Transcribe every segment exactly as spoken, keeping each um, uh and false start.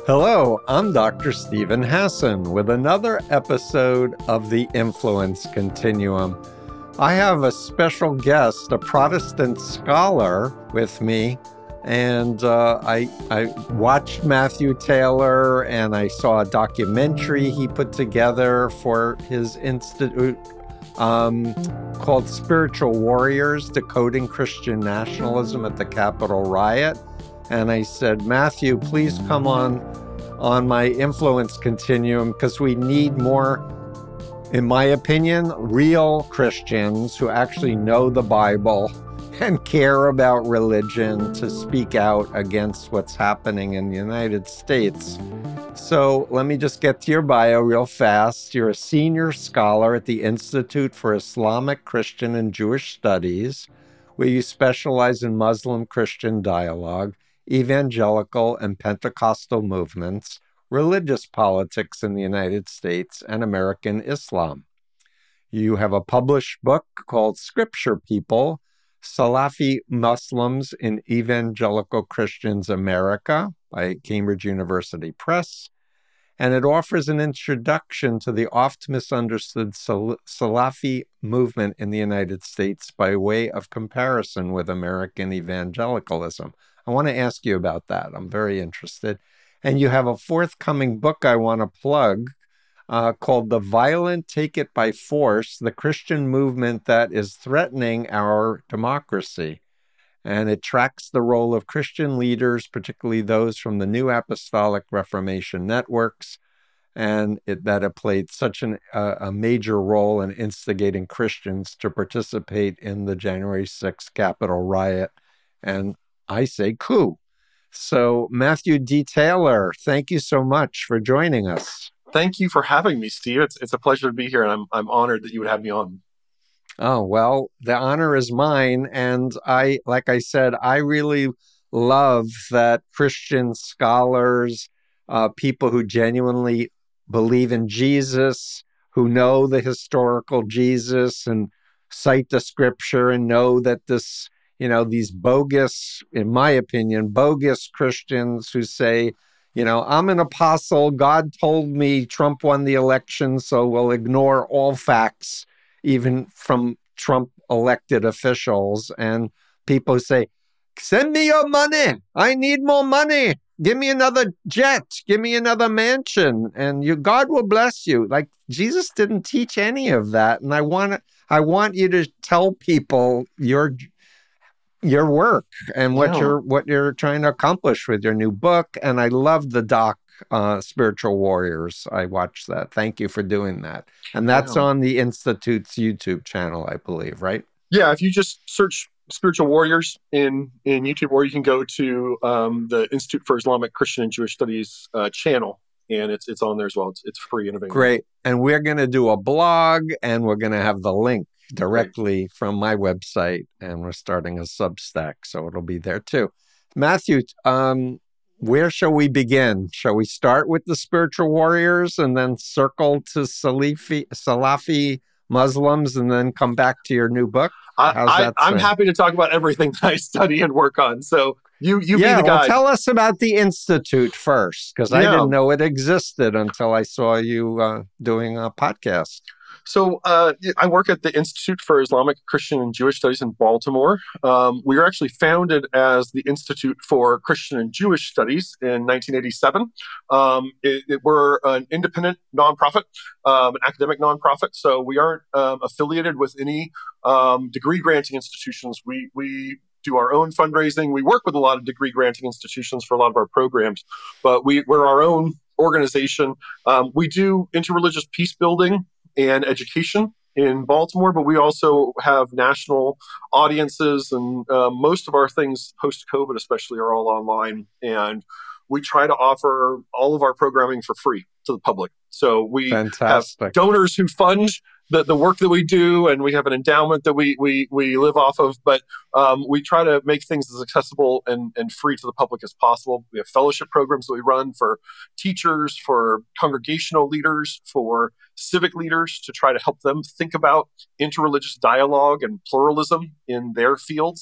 Hello, I'm Doctor Steven Hassan with another episode of the Influence Continuum. I have a special guest, a Protestant scholar with me, and uh, I, I watched Matthew Taylor and I saw a documentary he put together for his institute um, called Spiritual Warriors, Decoding Christian Nationalism at the Capitol Riot. And I said, Matthew, please come on on my Influence Continuum because we need more, in my opinion, real Christians who actually know the Bible and care about religion to speak out against what's happening in the United States. So let me just get to your bio real fast. You're a senior scholar at the Institute for Islamic, Christian, and Jewish Studies, where you specialize in Muslim-Christian dialogue, evangelical and Pentecostal movements, religious politics in the United States, and American Islam. You have a published book called Scripture People, Salafi Muslims in Evangelical Christians America by Cambridge University Press, and it offers an introduction to the oft misunderstood Sal- Salafi movement in the United States by way of comparison with American evangelicalism. I want to ask you about that. I'm very interested. And you have a forthcoming book I want to plug uh, called The Violent Take It by Force, the Christian Movement That is Threatening Our Democracy. And it tracks the role of Christian leaders, particularly those from the New Apostolic Reformation networks, and it, that have played such an, uh, a major role in instigating Christians to participate in the January sixth Capitol riot. And I say coup. So Matthew D. Taylor, thank you so much for joining us. Thank you for having me, Steve. It's it's a pleasure to be here, and I'm I'm honored that you would have me on. Oh, well, the honor is mine. And I, like I said, I really love that Christian scholars, uh, people who genuinely believe in Jesus, who know the historical Jesus and cite the scripture and know that this, you know, these bogus, in my opinion, bogus Christians who say, you know, I'm an apostle, God told me Trump won the election, so we'll ignore all facts, even from Trump elected officials. And people say, send me your money. I need more money. Give me another jet. Give me another mansion. And you, God will bless you. Like, Jesus didn't teach any of that. And I want I want you to tell people your your work and what Yeah. you're what you're trying to accomplish with your new book. And I love the doc, uh, Spiritual Warriors. I watched that. Thank you for doing that. And that's Yeah. on the Institute's YouTube channel, I believe, right? Yeah, if you just search Spiritual Warriors in, in YouTube, or you can go to um, the Institute for Islamic, Christian, and Jewish Studies uh, channel, and it's it's on there as well. It's, it's free and available. Great. And we're going to do a blog, and we're going to have the link directly Great. From my website, and we're starting a Substack, so it'll be there too. Matthew, um, where shall we begin? Shall we start with the Spiritual Warriors and then circle to Salafi, Salafi Muslims and then come back to your new book? How's I, that I, I'm sound? happy to talk about everything that I study and work on. So you you yeah, be the well, guide. Tell us about the Institute first, because I Yeah. didn't know it existed until I saw you uh, doing a podcast. So uh, I work at the Institute for Islamic, Christian, and Jewish Studies in Baltimore. Um, we were actually founded as the Institute for Christian and Jewish Studies in nineteen eighty-seven. Um, it, it, we're an independent nonprofit, um, an academic nonprofit, so we aren't um, affiliated with any um, degree granting institutions. We we do our own fundraising. We work with a lot of degree granting institutions for a lot of our programs, but we, we're our own organization. Um, we do interreligious peace building and education in Baltimore, but we also have national audiences, and uh, most of our things post-COVID especially are all online, and we try to offer all of our programming for free to the public. So we Fantastic. have donors who fund the, the work that we do, and we have an endowment that we we we live off of, but um, we try to make things as accessible and, and free to the public as possible. We have fellowship programs that we run for teachers, for congregational leaders, for civic leaders, to try to help them think about interreligious dialogue and pluralism in their fields.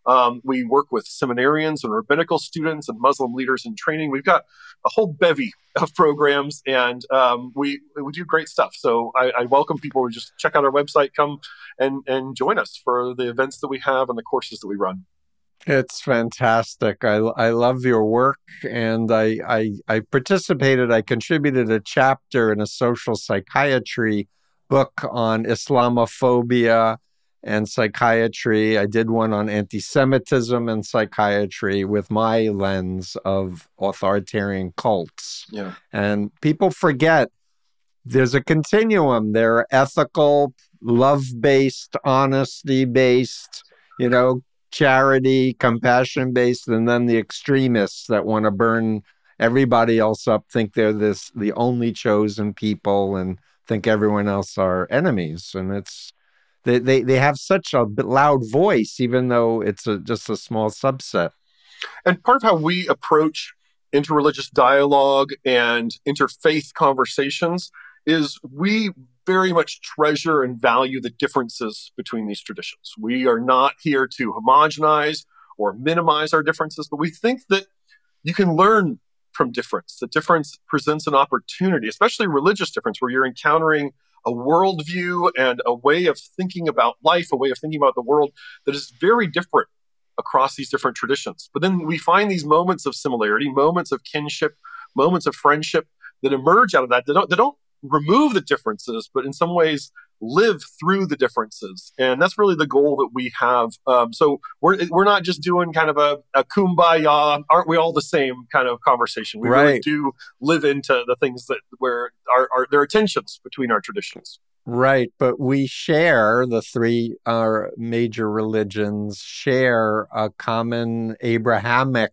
Um, we work with seminarians and rabbinical students and Muslim leaders in training. We've got a whole bevy of programs, and um, we we do great stuff. So I, I welcome people to just check out our website, come and and join us for the events that we have and the courses that we run. It's fantastic. I, I love your work, and I, I I participated. I contributed a chapter in a social psychiatry book on Islamophobia and psychiatry. I did one on anti-Semitism and psychiatry with my lens of authoritarian cults. Yeah. And people forget there's a continuum. There are ethical, love-based, honesty-based, you know, charity, compassion-based, and then the extremists that want to burn everybody else up, think they're this the only chosen people, and think everyone else are enemies. And it's they they, they have such a loud voice, even though it's a, just a small subset. And part of how we approach interreligious dialogue and interfaith conversations is we very much treasure and value the differences between these traditions. We are not here to homogenize or minimize our differences, but we think that you can learn from difference. The difference presents an opportunity, especially religious difference, where you're encountering a worldview and a way of thinking about life, a way of thinking about the world that is very different across these different traditions. But then we find these moments of similarity, moments of kinship, moments of friendship that emerge out of that. They don't, they don't remove the differences, but in some ways live through the differences. And that's really the goal that we have. Um, so we're we're not just doing kind of a, a kumbaya, aren't we all the same kind of conversation. We right. really do live into the things that where are, are there are tensions between our traditions. Right, but we share, the three our major religions share a common Abrahamic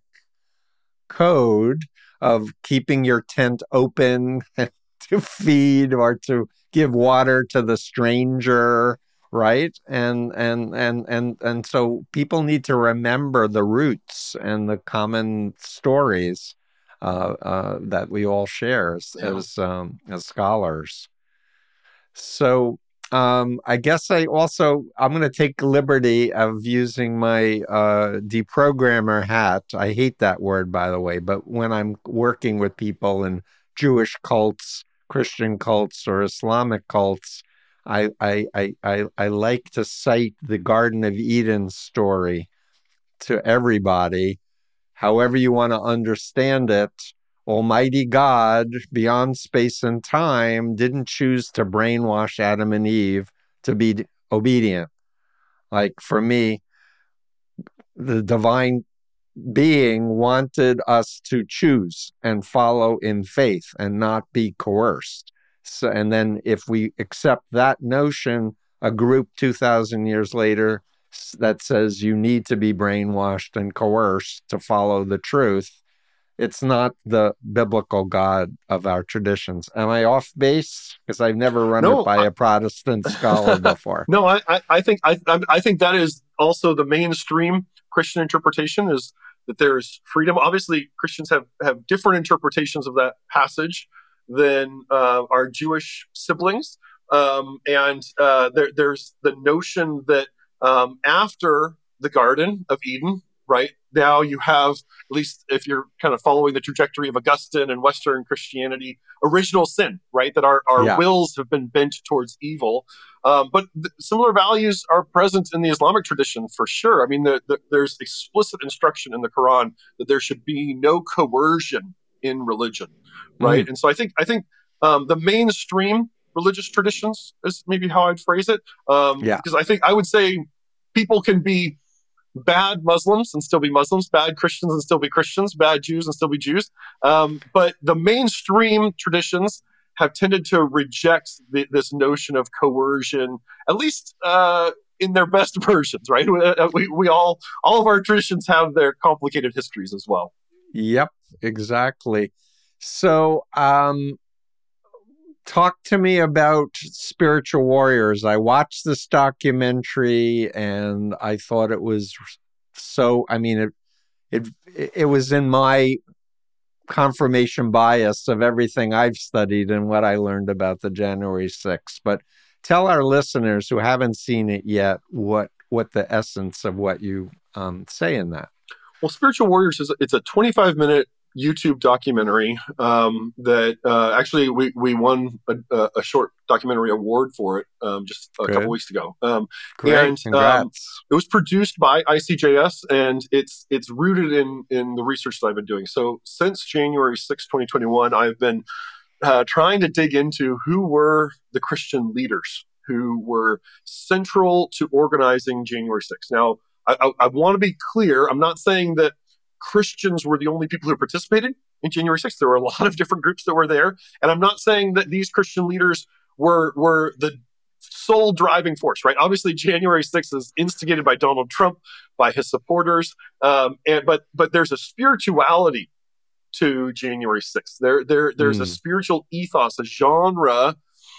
code of keeping your tent open to feed or to give water to the stranger, right? And and and and and so people need to remember the roots and the common stories uh, uh, that we all share as Yeah. as, um, as scholars. So um, I guess I also, I'm going to take liberty of using my uh, deprogrammer hat. I hate that word, by the way, but when I'm working with people in Jewish cults, Christian cults, or Islamic cults, I, I, I, I, I like to cite the Garden of Eden story to everybody, however you want to understand it. Almighty God, beyond space and time, didn't choose to brainwash Adam and Eve to be obedient. Like, for me, the divine being wanted us to choose and follow in faith and not be coerced. So, and then if we accept that notion, a group two thousand years later that says you need to be brainwashed and coerced to follow the truth, it's not the biblical God of our traditions. Am I off base? Because I've never run No, it by I, a Protestant scholar before. No, I, I, I think I, I think that is also the mainstream Christian interpretation, is that there's freedom. Obviously, Christians have, have different interpretations of that passage than uh, our Jewish siblings, um, and uh, there, there's the notion that um, after the Garden of Eden, right, now you have, at least if you're kind of following the trajectory of Augustine and Western Christianity, original sin, right? That our, our Yeah. wills have been bent towards evil. Um, but th- similar values are present in the Islamic tradition for sure. I mean, the, the, there's explicit instruction in the Quran that there should be no coercion in religion, right? Mm. And so I think I think um, the mainstream religious traditions is maybe how I'd phrase it. Um, Yeah. Because I think I would say people can be bad Muslims and still be Muslims, bad Christians and still be Christians, bad Jews and still be Jews. Um, but the mainstream traditions have tended to reject the, this notion of coercion, at least uh, in their best versions, right? We, we all, all of our traditions have their complicated histories as well. Yep, exactly. So, um, talk to me about Spiritual Warriors. I watched this documentary and I thought it was so, I mean, it, it, it was in my confirmation bias of everything I've studied and what I learned about the January sixth. But tell our listeners who haven't seen it yet what what the essence of what you um, say in that. Well, Spiritual Warriors is it's a twenty-five minute YouTube documentary um, that uh, actually we we won a, a short documentary award for it um, just a Good. couple weeks ago. Um, Great, and congrats. um, it was produced by I C J S, and it's it's rooted in in the research that I've been doing. So since January sixth, twenty twenty-one, I've been uh, trying to dig into who were the Christian leaders who were central to organizing January sixth. Now, I, I, I want to be clear. I'm not saying that Christians were the only people who participated in January sixth. There were a lot of different groups that were there. And I'm not saying that these Christian leaders were, were the sole driving force, right? Obviously, January sixth is instigated by Donald Trump, by his supporters. Um, and, but, but there's a spirituality to January sixth. There, there, there's mm. a spiritual ethos, a genre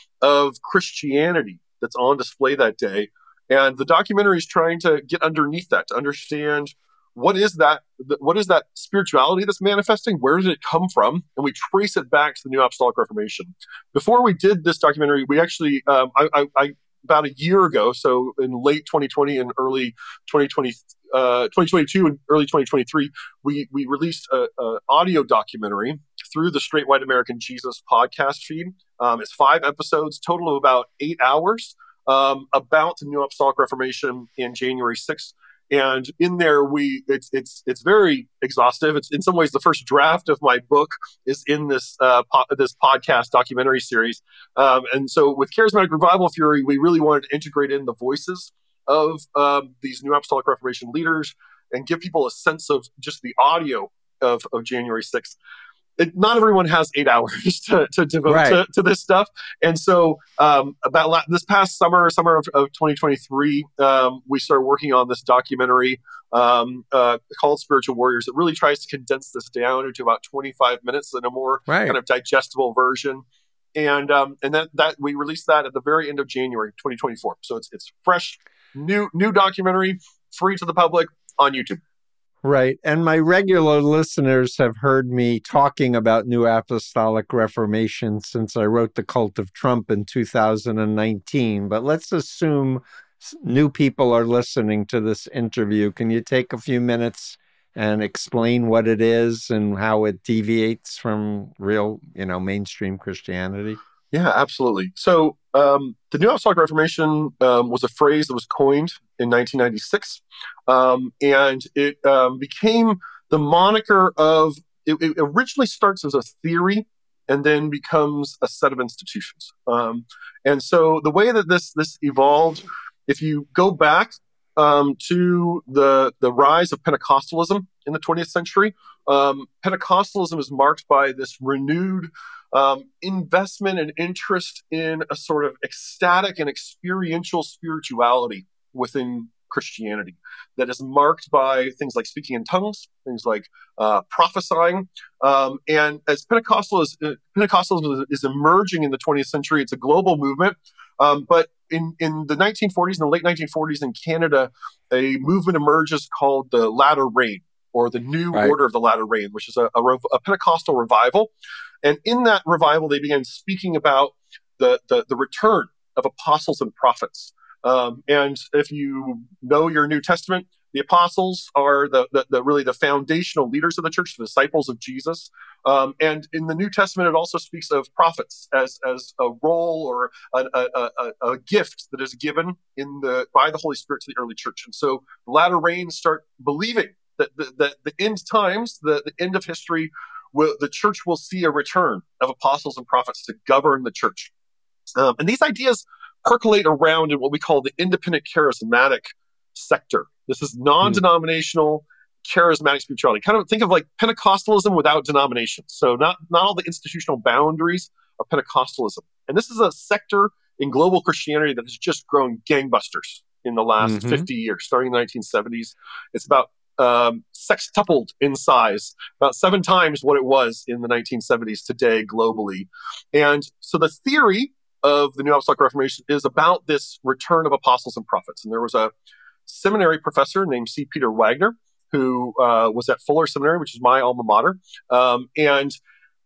of Christianity that's on display that day. And the documentary is trying to get underneath that, to understand what is that, what is that spirituality that's manifesting? Where did it come from? And we trace it back to the New Apostolic Reformation. Before we did this documentary, we actually, um, I, I, I about a year ago, so in late twenty twenty and early twenty twenty, uh, twenty twenty-two and early twenty twenty-three, we we released a, a audio documentary through the Straight White American Jesus podcast feed. Um, it's five episodes, total of about eight hours, um, about the New Apostolic Reformation in January sixth. And in there, we it's it's it's very exhaustive. It's in some ways the first draft of my book is in this uh, po- this podcast documentary series. Um, and so with Charismatic Revival Fury, we really wanted to integrate in the voices of um, these New Apostolic Reformation leaders and give people a sense of just the audio of, of January sixth. It, not everyone has eight hours to, to devote right. to, to this stuff. And so um, about la- this past summer, summer of, of twenty twenty-three, um, we started working on this documentary um, uh, called Spiritual Warriors. It really tries to condense this down into about twenty-five minutes in a more right. kind of digestible version. And um, and that, that we released that at the very end of January twenty twenty-four. So it's it's fresh, new new documentary, free to the public on YouTube. Right. And my regular listeners have heard me talking about New Apostolic Reformation since I wrote The Cult of Trump in two thousand nineteen. But let's assume new people are listening to this interview. Can you take a few minutes and explain what it is and how it deviates from real, you know, mainstream Christianity? Yeah, absolutely. So um, the New Apostolic Reformation um, was a phrase that was coined in nineteen ninety-six, um, and it um, became the moniker of, it, it originally starts as a theory and then becomes a set of institutions. Um, and so the way that this this evolved, if you go back um, to the, the rise of Pentecostalism in the twentieth century, um, Pentecostalism is marked by this renewed Um, investment and interest in a sort of ecstatic and experiential spirituality within Christianity that is marked by things like speaking in tongues, things like uh, prophesying. Um, and as Pentecostal is, uh, Pentecostalism is emerging in the twentieth century, it's a global movement. Um, but in, in the nineteen forties, in the late nineteen forties in Canada, a movement emerges called the Latter Rain, or the New right. Order of the Latter Rain, which is a, a, rev- a Pentecostal revival. And in that revival, they began speaking about the, the, the return of apostles and prophets. Um, and if you know your New Testament, the apostles are the, the, the really the foundational leaders of the church, the disciples of Jesus. Um, and in the New Testament, it also speaks of prophets as, as a role or a, a, a, a gift that is given in the by the Holy Spirit to the early church. And so the latter rains start believing that the, the, the end times, the, the end of history, will, the church will see a return of apostles and prophets to govern the church. Um, and these ideas percolate around in what we call the independent charismatic sector. This is non-denominational charismatic spirituality. Kind of think of like Pentecostalism without denominations. So not, not all the institutional boundaries of Pentecostalism. And this is a sector in global Christianity that has just grown gangbusters in the last mm-hmm. fifty years, starting in the nineteen seventies. It's about um, sextupled in size, about seven times what it was in the nineteen seventies today globally. And so the theory of the New Apostolic Reformation is about this return of apostles and prophets. And there was a seminary professor named C. Peter Wagner, who uh, was at Fuller Seminary, which is my alma mater. Um, and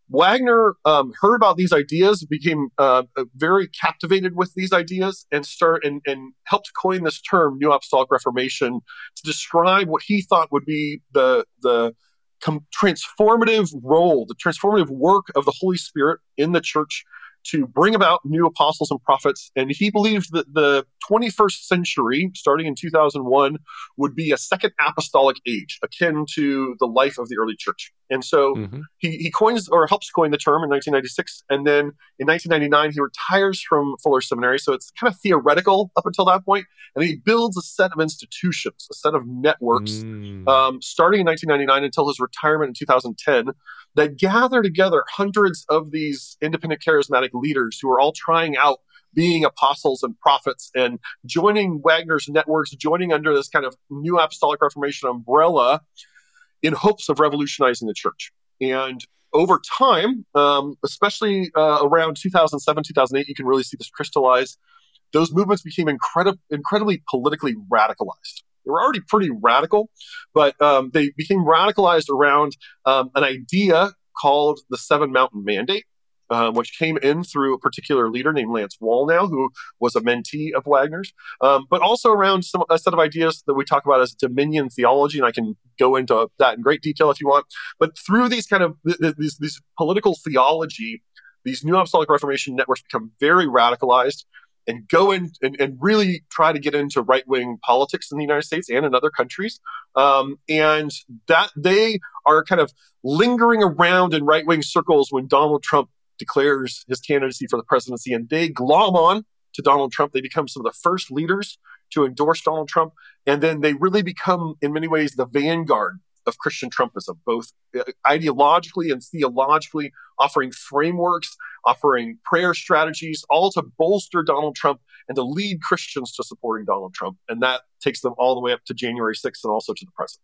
Wagner um, heard about these ideas, became uh, very captivated with these ideas, and start and, and helped coin this term, New Apostolic Reformation, to describe what he thought would be the the com- transformative role, the transformative work of the Holy Spirit in the church to bring about new apostles and prophets. And he believed that the twenty-first century, starting in two thousand one, would be a second apostolic age, akin to the life of the early church. And so mm-hmm. he, he coins or helps coin the term in nineteen ninety-six. And then in nineteen ninety-nine, he retires from Fuller Seminary. So it's kind of theoretical up until that point. And he builds a set of institutions, a set of networks, mm. um, starting in nineteen ninety-nine until his retirement in two thousand ten, that gather together hundreds of these independent charismatic leaders who are all trying out being apostles and prophets and joining Wagner's networks, joining under this kind of New Apostolic Reformation umbrella in hopes of revolutionizing the church. And over time, um, especially uh, around two thousand seven, two thousand eight, you can really see this crystallize. Those movements became incredi- incredibly politically radicalized. They were already pretty radical, but um, they became radicalized around um, an idea called the Seven Mountain Mandate, uh, which came in through a particular leader named Lance Wallnau, who was a mentee of Wagner's, um, but also around some, a set of ideas that we talk about as dominion theology, and I can go into that in great detail if you want. But through these kind of th- these, these political theology, these New Apostolic Reformation networks become very radicalized and go in and, and really try to get into right-wing politics in the United States and in other countries. Um, and that they are kind of lingering around in right-wing circles when Donald Trump declares his candidacy for the presidency, and they glom on to Donald Trump. They become some of the first leaders to endorse Donald Trump. And then they really become, in many ways, the vanguard of Christian Trumpism, both ideologically and theologically, offering frameworks, offering prayer strategies, all to bolster Donald Trump and to lead Christians to supporting Donald Trump. And that takes them all the way up to January sixth and also to the present.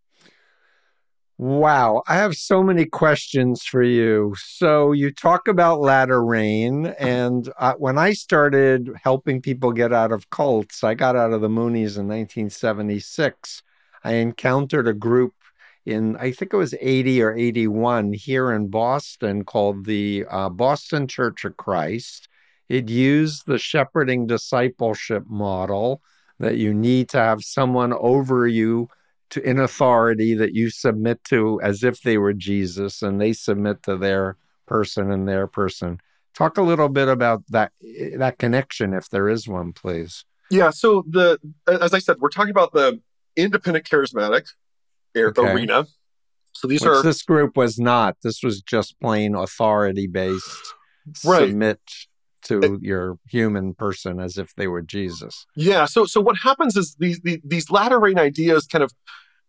Wow, I have so many questions for you. So you talk about latter rain, and uh, when I started helping people get out of cults, I got out of the Moonies in nineteen seventy-six. I encountered a group in, I think it was eighty or eighty-one here in Boston called the uh, Boston Church of Christ. It used the shepherding discipleship model that you need to have someone over you to in authority that you submit to as if they were Jesus, and they submit to their person and their person. Talk a little bit about that that connection, if there is one, please. Yeah. So the as I said, we're talking about the independent charismatic okay. arena. So these Which are this group was not. This was just plain authority based. Right. Submit to it, your human person as if they were Jesus. Yeah. So so what happens is these these, these latter rain ideas kind of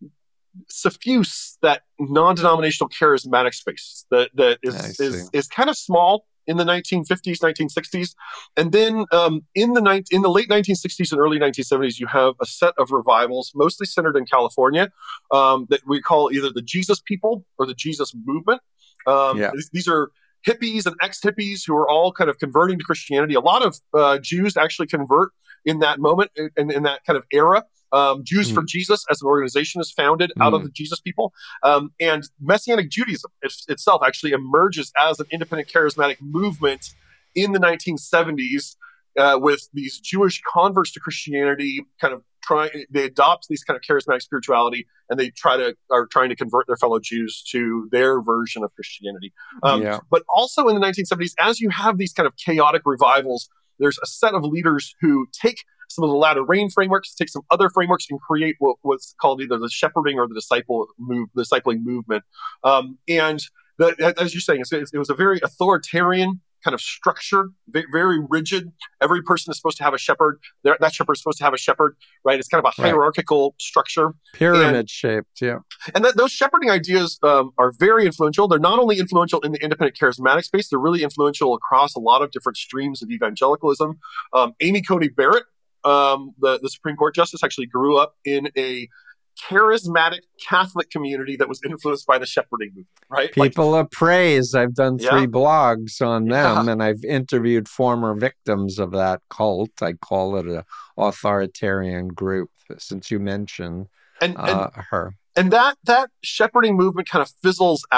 suffuse that non-denominational charismatic space that that is is, is kind of small in the nineteen fifties, nineteen sixties, and then um, in the ni- in the late nineteen sixties and early nineteen seventies, you have a set of revivals, mostly centered in California, um, that we call either the Jesus People or the Jesus Movement. Um, yeah. these, these are hippies and ex-hippies who are all kind of converting to Christianity. A lot of uh, Jews actually convert in that moment, in, in that kind of era. Um, Jews mm. for Jesus as an organization is founded mm. out of the Jesus People. Um, and Messianic Judaism it, itself actually emerges as an independent charismatic movement in the nineteen seventies uh, with these Jewish converts to Christianity kind of trying, they adopt these kind of charismatic spirituality, and they try to, are trying to convert their fellow Jews to their version of Christianity. Um, yeah. But also in the nineteen seventies, as you have these kind of chaotic revivals, there's a set of leaders who take some of the latter rain frameworks, take some other frameworks, and create what, what's called either the shepherding or the disciple move, the discipling movement. Um, and the, as you're saying, it, it was a very authoritarian kind of structure, very rigid. Every person is supposed to have a shepherd. That shepherd is supposed to have a shepherd, right? It's kind of a hierarchical right. structure. Pyramid and, shaped, yeah. And that, those shepherding ideas um, are very influential. They're not only influential in the independent charismatic space, they're really influential across a lot of different streams of evangelicalism. Um, Amy Coney Barrett, um, the, the Supreme Court Justice, actually grew up in a charismatic Catholic community that was influenced by the shepherding movement, right? People like, of Praise. I've done three yeah. blogs on them, yeah. and I've interviewed former victims of that cult. I call it an authoritarian group, since you mentioned and, uh, and, her. And that that shepherding movement kind of fizzles out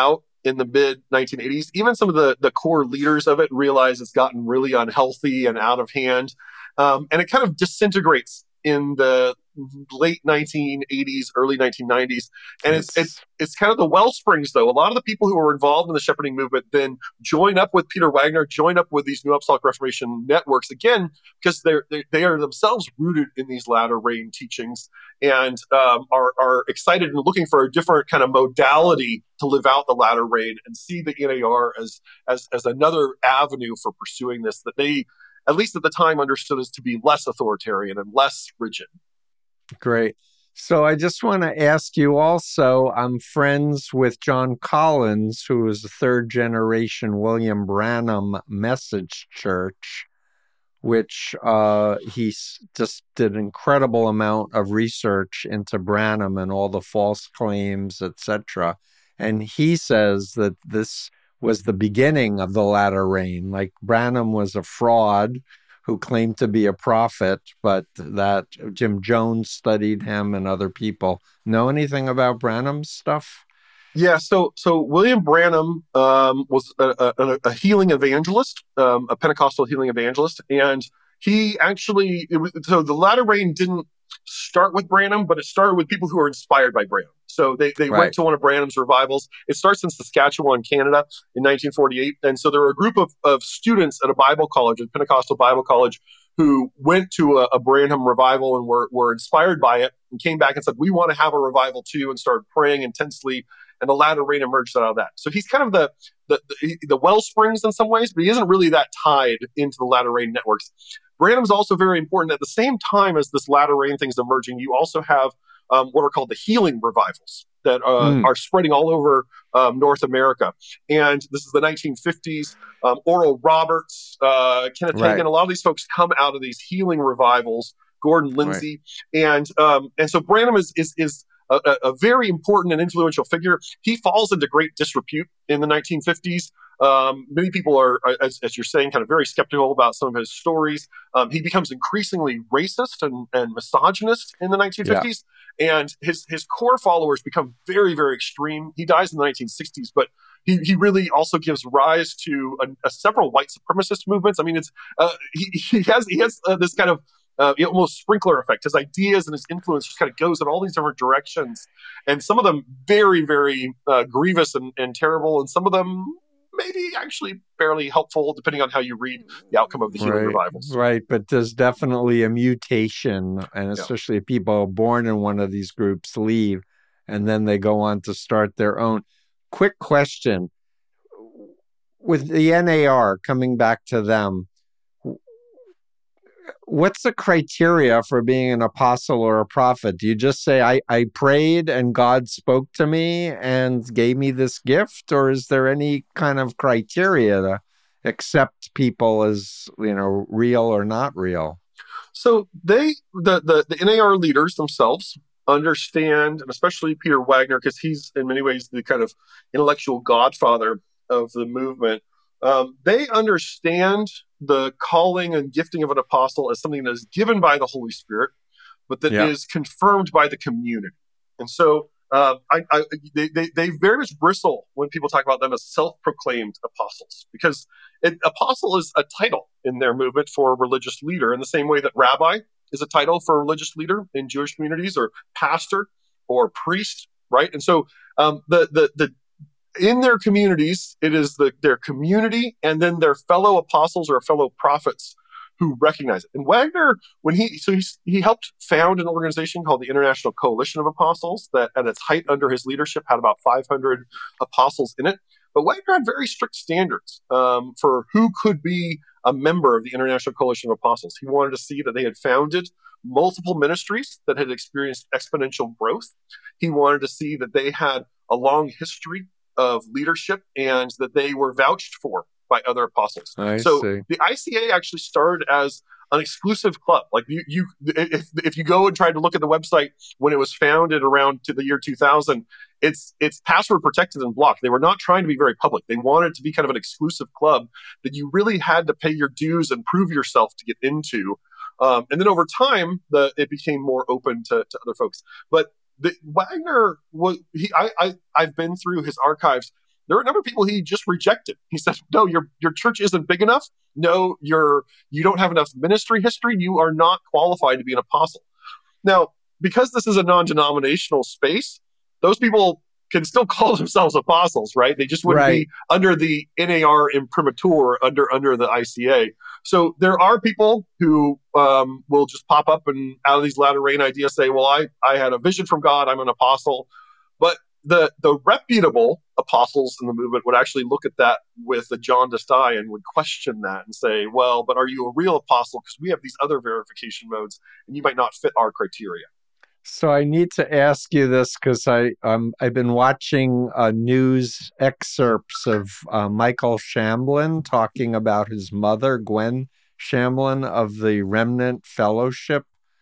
in the mid nineteen eighties. Even some of the, the core leaders of it realize it's gotten really unhealthy and out of hand. Um, and it kind of disintegrates in the late nineteen eighties, early nineteen nineties. And it's, it's, it's kind of the well springs, though. A lot of the people who were involved in the shepherding movement then join up with Peter Wagner, join up with these New Apostolic Reformation networks, again, because they're, they, they are themselves rooted in these latter rain teachings and um, are, are excited and looking for a different kind of modality to live out the latter rain and see the N A R as, as, as another avenue for pursuing this that they, at least at the time, understood as to be less authoritarian and less rigid. Great. So I just want to ask you also, I'm friends with John Collins, who is a third generation William Branham Message Church, which uh, he just did an incredible amount of research into Branham and all the false claims, et cetera. And he says that this was the beginning of the latter rain. Like Branham was a fraud who claimed to be a prophet, but that Jim Jones studied him and other people. Know anything about Branham's stuff? Yeah, so so William Branham um, was a, a, a healing evangelist, um, a Pentecostal healing evangelist, and he actually, it was, so the latter rain didn't start with Branham, but it started with people who were inspired by Branham. So they, they right. went to one of Branham's revivals. It starts in Saskatchewan, Canada in nineteen forty-eight. And so there were a group of, of students at a Bible college, a Pentecostal Bible college, who went to a, a Branham revival and were, were inspired by it and came back and said, we want to have a revival too, and started praying intensely. And the latter rain emerged out of that. So he's kind of the, the, the, the well springs in some ways, but he isn't really that tied into the latter rain networks. Branham's also very important. At the same time as this latter rain thing's emerging, you also have um, what are called the healing revivals that uh, mm. are spreading all over um, North America. And this is the nineteen fifties. Um, Oral Roberts, uh, Kenneth right. Hagin, a lot of these folks come out of these healing revivals. Gordon Lindsay, right. and um, and so Branham is is is a, a very important and influential figure. He falls into great disrepute in the nineteen fifties. Um, many people are, as, as you're saying, kind of very skeptical about some of his stories. Um, he becomes increasingly racist and, and misogynist in the nineteen fifties, yeah. and his his core followers become very, very extreme. He dies in the nineteen sixties, but he he really also gives rise to a, a several white supremacist movements. I mean, it's uh, he he has he has uh, this kind of Uh, almost sprinkler effect. His ideas and his influence just kind of goes in all these different directions, and some of them very, very uh, grievous and, and terrible, and some of them maybe actually fairly helpful, depending on how you read the outcome of the healing right, revivals. Right, but there's definitely a mutation, and especially yeah. if people are born in one of these groups leave, and then they go on to start their own. Quick question. With the N A R, coming back to them, what's the criteria for being an apostle or a prophet? Do you just say, I, I prayed and God spoke to me and gave me this gift? Or is there any kind of criteria to accept people as, you know, real or not real? So they, the, the, the N A R leaders themselves understand, and especially Peter Wagner, because he's in many ways the kind of intellectual godfather of the movement. Um, they understand the calling and gifting of an apostle as something that is given by the Holy Spirit, but that yeah. is confirmed by the community. And so uh, I, I, they, they, they very much bristle when people talk about them as self-proclaimed apostles, because an apostle is a title in their movement for a religious leader, in the same way that rabbi is a title for a religious leader in Jewish communities, or pastor or priest, right? And so um, the the the in their communities, it is the, their community and then their fellow apostles or fellow prophets who recognize it. And Wagner, when he, so he's, he helped found an organization called the International Coalition of Apostles that at its height under his leadership had about five hundred apostles in it. But Wagner had very strict standards um, for who could be a member of the International Coalition of Apostles. He wanted to see that they had founded multiple ministries that had experienced exponential growth. He wanted to see that they had a long history of leadership and that they were vouched for by other apostles. I so see. The I C A actually started as an exclusive club. Like you, you, if, if you go and try to look at the website when it was founded around to the year two thousand, it's it's password protected and blocked. They were not trying to be very public. They wanted it to be kind of an exclusive club that you really had to pay your dues and prove yourself to get into. Um, and then over time, the it became more open to, to other folks. But The, Wagner was he. I, I I've been through his archives. there were a number of people he just rejected. He said, no, your your church isn't big enough. No, you're you don't have enough ministry history. You are not qualified to be an apostle. Now, because this is a non-denominational space, those people can still call themselves apostles, right? They just wouldn't Right. be under the N A R imprimatur, under under the I C A. So there are people who um, will just pop up and out of these latter rain ideas say, well, I, I had a vision from God, I'm an apostle. But the the reputable apostles in the movement would actually look at that with a jaundiced eye and would question that and say, well, but are you a real apostle? Because we have these other verification modes and you might not fit our criteria. So I need to ask you this because I um I've been watching uh, news excerpts of uh, Michael Shamblin talking about his mother, Gwen Shamblin of the Remnant Fellowship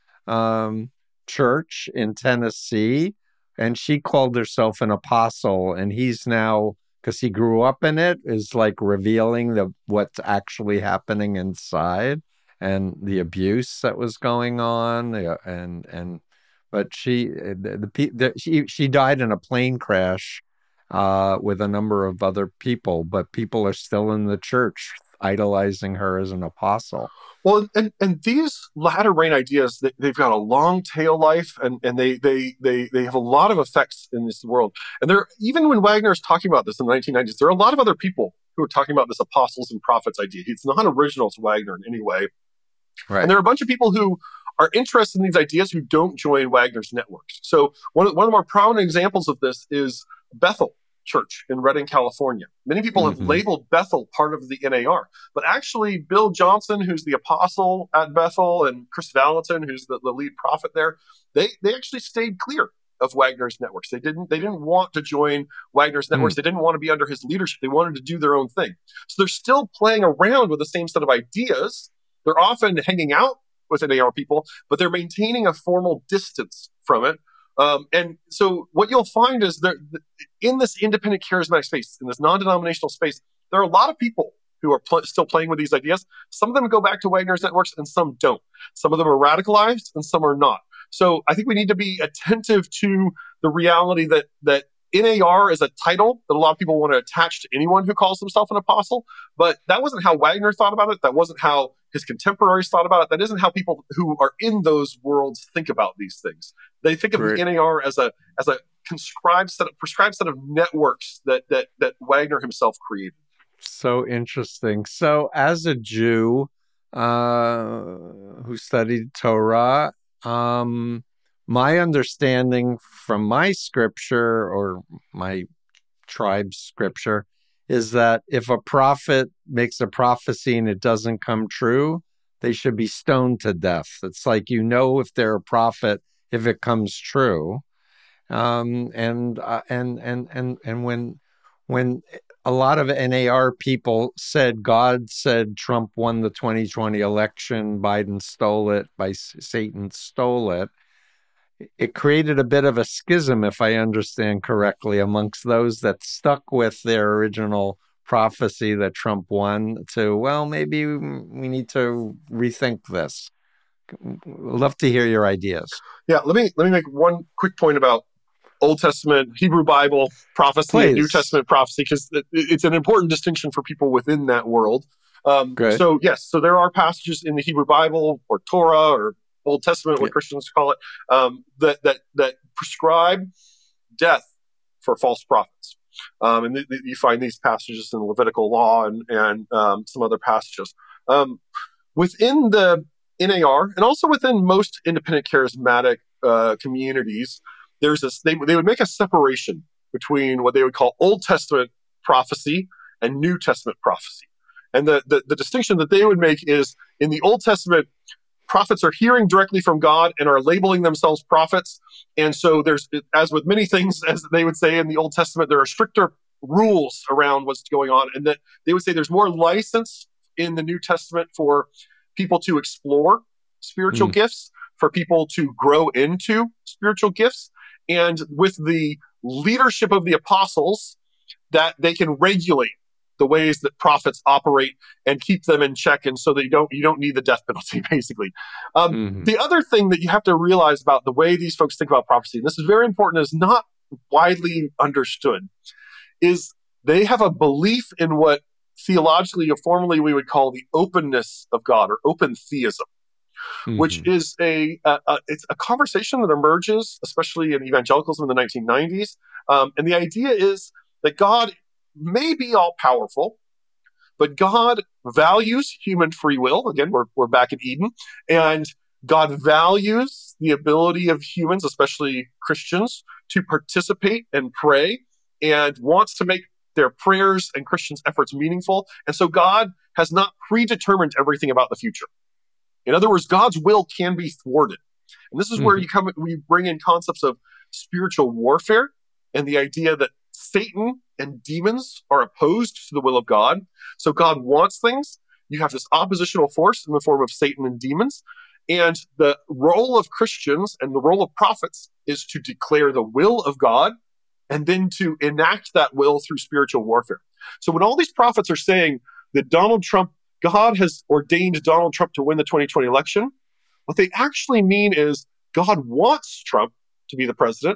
um, Church in Tennessee, and she called herself an apostle, and he's now, because he grew up in it, is like revealing the what's actually happening inside and the abuse that was going on, uh, and and. But she, the, the, the she she died in a plane crash uh, with a number of other people. But people are still in the church idolizing her as an apostle. Well, and and these latter rain ideas, they, they've got a long tail life, and and they they they they have a lot of effects in this world. And there, even when Wagner is talking about this in the nineteen nineties, there are a lot of other people who are talking about this apostles and prophets idea. It's not original to Wagner in any way. Right. And there are a bunch of people who are interested in these ideas who don't join Wagner's networks. So one of, one of the more prominent examples of this is Bethel Church in Redding, California. Many people have Mhm. labeled Bethel part of the N A R, but actually Bill Johnson, who's the apostle at Bethel, and Chris Valentin, who's the, the lead prophet there, they they actually stayed clear of Wagner's networks. They didn't they didn't want to join Wagner's networks. Mm. They didn't want to be under his leadership. They wanted to do their own thing. So they're still playing around with the same set of ideas. They're often hanging out with N A R people, but they're maintaining a formal distance from it. Um, and so what you'll find is that in this independent charismatic space, in this non-denominational space, there are a lot of people who are pl- still playing with these ideas. Some of them go back to Wagner's networks and some don't. Some of them are radicalized and some are not. So I think we need to be attentive to the reality that that N A R is a title that a lot of people want to attach to anyone who calls himself an apostle, but that wasn't how Wagner thought about it. That wasn't how his contemporaries thought about it. That isn't how people who are in those worlds think about these things. They think of Right. the N A R as a as a conscribed set of, prescribed set of networks that that that Wagner himself created. So interesting. So as a Jew uh, who studied Torah, um, my understanding from my scripture or my tribe's scripture is that if a prophet makes a prophecy and it doesn't come true, they should be stoned to death. It's like, you know, if they're a prophet, if it comes true. Um, and, uh, and, and, and, and when, when a lot of N A R people said, God said Trump won the twenty twenty election, Biden stole it, by Satan stole it, it created a bit of a schism, if I understand correctly, amongst those that stuck with their original prophecy that Trump won to, well, maybe we need to rethink this. Love to hear your ideas. Yeah, let me let me make one quick point about Old Testament, Hebrew Bible prophecy, Please. and New Testament prophecy, because it, it's an important distinction for people within that world. Um, Good. So yes, so there are passages in the Hebrew Bible or Torah or Old Testament, what Yeah. Christians call it, um, that that that prescribe death for false prophets. Um, and th- th- you find these passages in the Levitical law and and um, some other passages. Um, within the N A R and also within most independent charismatic uh, communities, there's this, they, they would make a separation between what they would call Old Testament prophecy and New Testament prophecy. And the, the, the distinction that they would make is in the Old Testament, prophets are hearing directly from God and are labeling themselves prophets. And so there's, as with many things, as they would say in the Old Testament, there are stricter rules around what's going on. And that they would say there's more license in the New Testament for people to explore spiritual Mm. gifts, for people to grow into spiritual gifts. And with the leadership of the apostles, that they can regulate the ways that prophets operate and keep them in check, and so that you don't you don't need the death penalty, basically. Um, Mhm. The other thing that you have to realize about the way these folks think about prophecy, and this is very important, is not widely understood, is they have a belief in what theologically or formally we would call the openness of God, or open theism, mm-hmm. which is a, a, a it's a conversation that emerges, especially in evangelicalism in the nineteen nineties. Um, and the idea is that God may be all powerful, but God values human free will. Again, we're we're back in Eden, and God values the ability of humans, especially Christians, to participate and pray, and wants to make their prayers and Christians' efforts meaningful. And so God has not predetermined everything about the future. In other words, God's will can be thwarted. And this is mm-hmm. where you come, we bring in concepts of spiritual warfare and the idea that Satan and demons are opposed to the will of God. So God wants things. You have this oppositional force in the form of Satan and demons. And the role of Christians and the role of prophets is to declare the will of God and then to enact that will through spiritual warfare. So when all these prophets are saying that Donald Trump, God has ordained Donald Trump to win the twenty twenty election, what they actually mean is God wants Trump to be the president,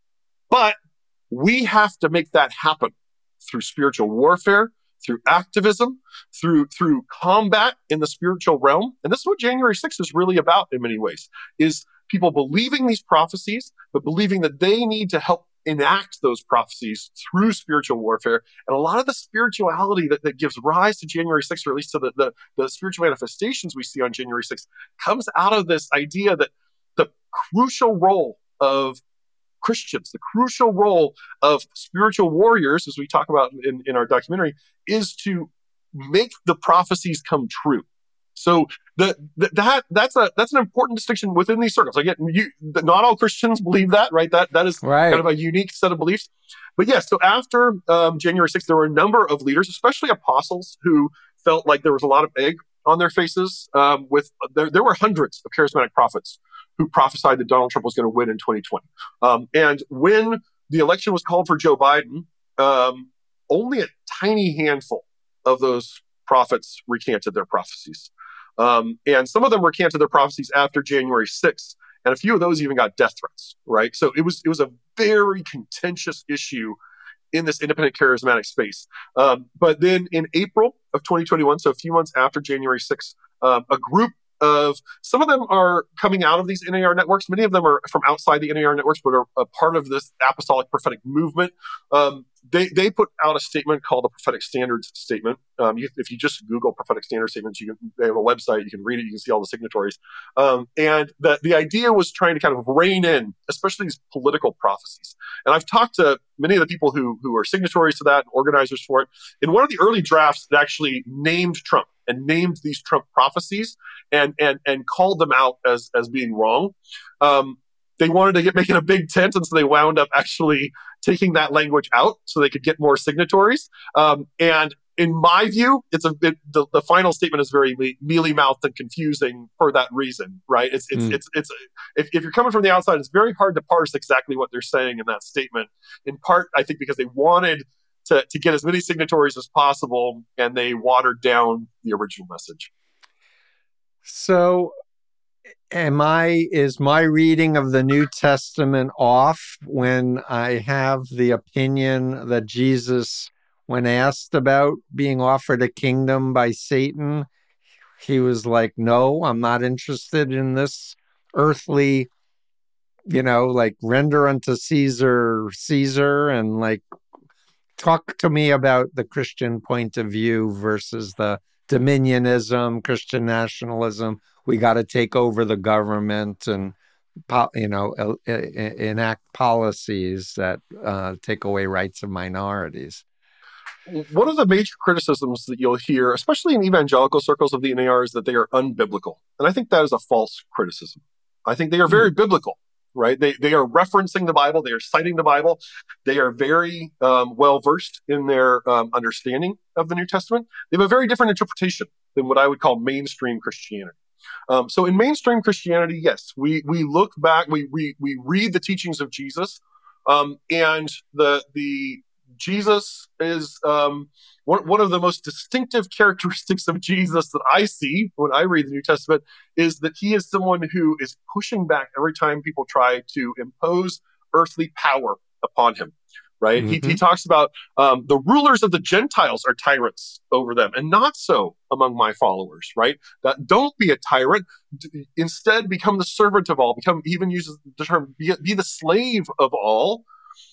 but we have to make that happen through spiritual warfare, through activism, through through combat in the spiritual realm. And this is what January sixth is really about in many ways, is people believing these prophecies, but believing that they need to help enact those prophecies through spiritual warfare. And a lot of the spirituality that, that gives rise to January sixth, or at least to the, the, the spiritual manifestations we see on January sixth, comes out of this idea that the crucial role of Christians, the crucial role of spiritual warriors, as we talk about in, in our documentary, is to make the prophecies come true. So the, the, that that's a that's an important distinction within these circles. Again, you, not all Christians believe that, right? That that is right. kind of a unique set of beliefs. But yes, so after um, January sixth, there were a number of leaders, especially apostles, who felt like there was a lot of egg on their faces. Um, with there, there were hundreds of charismatic prophets who prophesied that Donald Trump was going to win in twenty twenty. Um, and when the election was called for Joe Biden, um, only a tiny handful of those prophets recanted their prophecies. Um, and some of them recanted their prophecies after January sixth, and a few of those even got death threats, right? So it was it was a very contentious issue in this independent charismatic space. Um, but then in April of twenty twenty-one, so a few months after January sixth, um, a group of, some of them are coming out of these N A R networks. Many of them are from outside the N A R networks, but are a part of this apostolic prophetic movement. Um, they they put out a statement called the Prophetic Standards Statement. Um, you, if you just Google Prophetic Standards Statements, you can, they have a website, you can read it, you can see all the signatories. Um, and the, the idea was trying to kind of rein in, especially these political prophecies. And I've talked to many of the people who, who are signatories to that and organizers for it. In one of the early drafts, it actually named Trump and named these Trump prophecies and and and called them out as as being wrong. Um, they wanted to get making a big tent, and so they wound up actually taking that language out so they could get more signatories. Um, and in my view, it's a it, the, the final statement is very me- mealy mouthed and confusing for that reason, right? It's it's mm. it's it's if, if you're coming from the outside, it's very hard to parse exactly what they're saying in that statement. In part, I think because they wanted to to get as many signatories as possible, and they watered down the original message. So, am I, is my reading of the New Testament off when I have the opinion that Jesus, when asked about being offered a kingdom by Satan, he was like, no, I'm not interested in this earthly, you know, like render unto Caesar, Caesar, and like, talk to me about the Christian point of view versus the dominionism, Christian nationalism. We got to take over the government and, you know, enact policies that uh, take away rights of minorities. One of the major criticisms that you'll hear, especially in evangelical circles of the N A R, is that they are unbiblical. And I think that is a false criticism. I think they are very mm. biblical, right? They they are referencing the Bible. They are citing the Bible. They are very um, well-versed in their um, understanding of the New Testament. They have a very different interpretation than what I would call mainstream Christianity. Um, so in mainstream Christianity, yes, we we look back, we we we read the teachings of Jesus, um, and the the Jesus is um, one one of the most distinctive characteristics of Jesus that I see when I read the New Testament is that he is someone who is pushing back every time people try to impose earthly power upon him. right? Mm-hmm. He, he talks about um, the rulers of the Gentiles are tyrants over them, and not so among my followers, right? That don't be a tyrant. D- instead, become the servant of all. Become, he even uses the term, be, be the slave of all,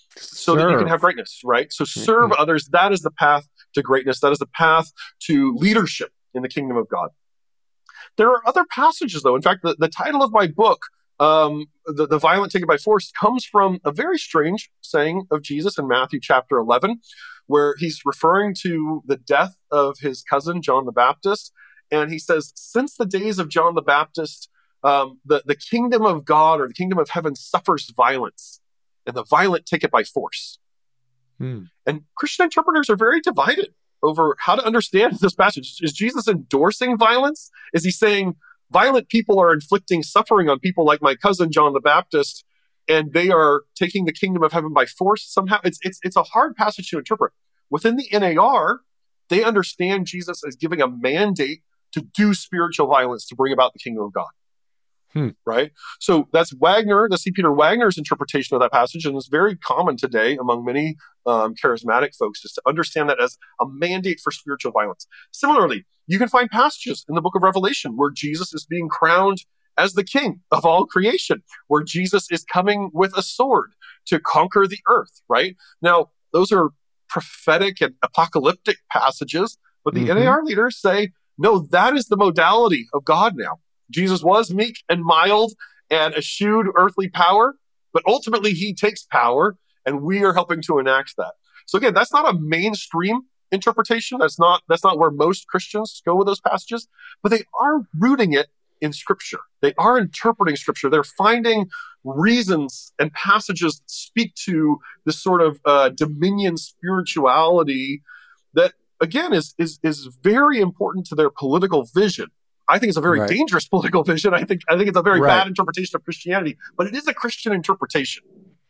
so serve. That you can have greatness, right? So serve mm-hmm. others. That is the path to greatness. That is the path to leadership in the kingdom of God. There are other passages, though. In fact, the, the title of my book, Um, the, the violent taken by force, comes from a very strange saying of Jesus in Matthew chapter eleven, where he's referring to the death of his cousin, John the Baptist. And he says, since the days of John the Baptist, um, the, the kingdom of God or the kingdom of heaven suffers violence, and the violent take it by force. Hmm. And Christian interpreters are very divided over how to understand this passage. Is Jesus endorsing violence? Is he saying, violent people are inflicting suffering on people like my cousin John the Baptist, and they are taking the kingdom of heaven by force somehow? It's it's it's a hard passage to interpret. Within the N A R, they understand Jesus as giving a mandate to do spiritual violence to bring about the kingdom of God. Hmm. Right? So that's Wagner, that's C. Peter Wagner's interpretation of that passage, and it's very common today among many um, charismatic folks, is to understand that as a mandate for spiritual violence. Similarly, you can find passages in the book of Revelation where Jesus is being crowned as the king of all creation, where Jesus is coming with a sword to conquer the earth, right? Now, those are prophetic and apocalyptic passages, but the mm-hmm. N A R leaders say, no, that is the modality of God now. Jesus was meek and mild and eschewed earthly power, but ultimately he takes power, and we are helping to enact that. So again, that's not a mainstream interpretation. That's not that's not where most Christians go with those passages, but they are rooting it in Scripture. They are interpreting Scripture. They're finding reasons and passages that speak to this sort of uh, dominion spirituality that, again, is is is very important to their political vision. I think it's a very right. dangerous political vision. I think I think it's a very right. bad interpretation of Christianity, but it is a Christian interpretation.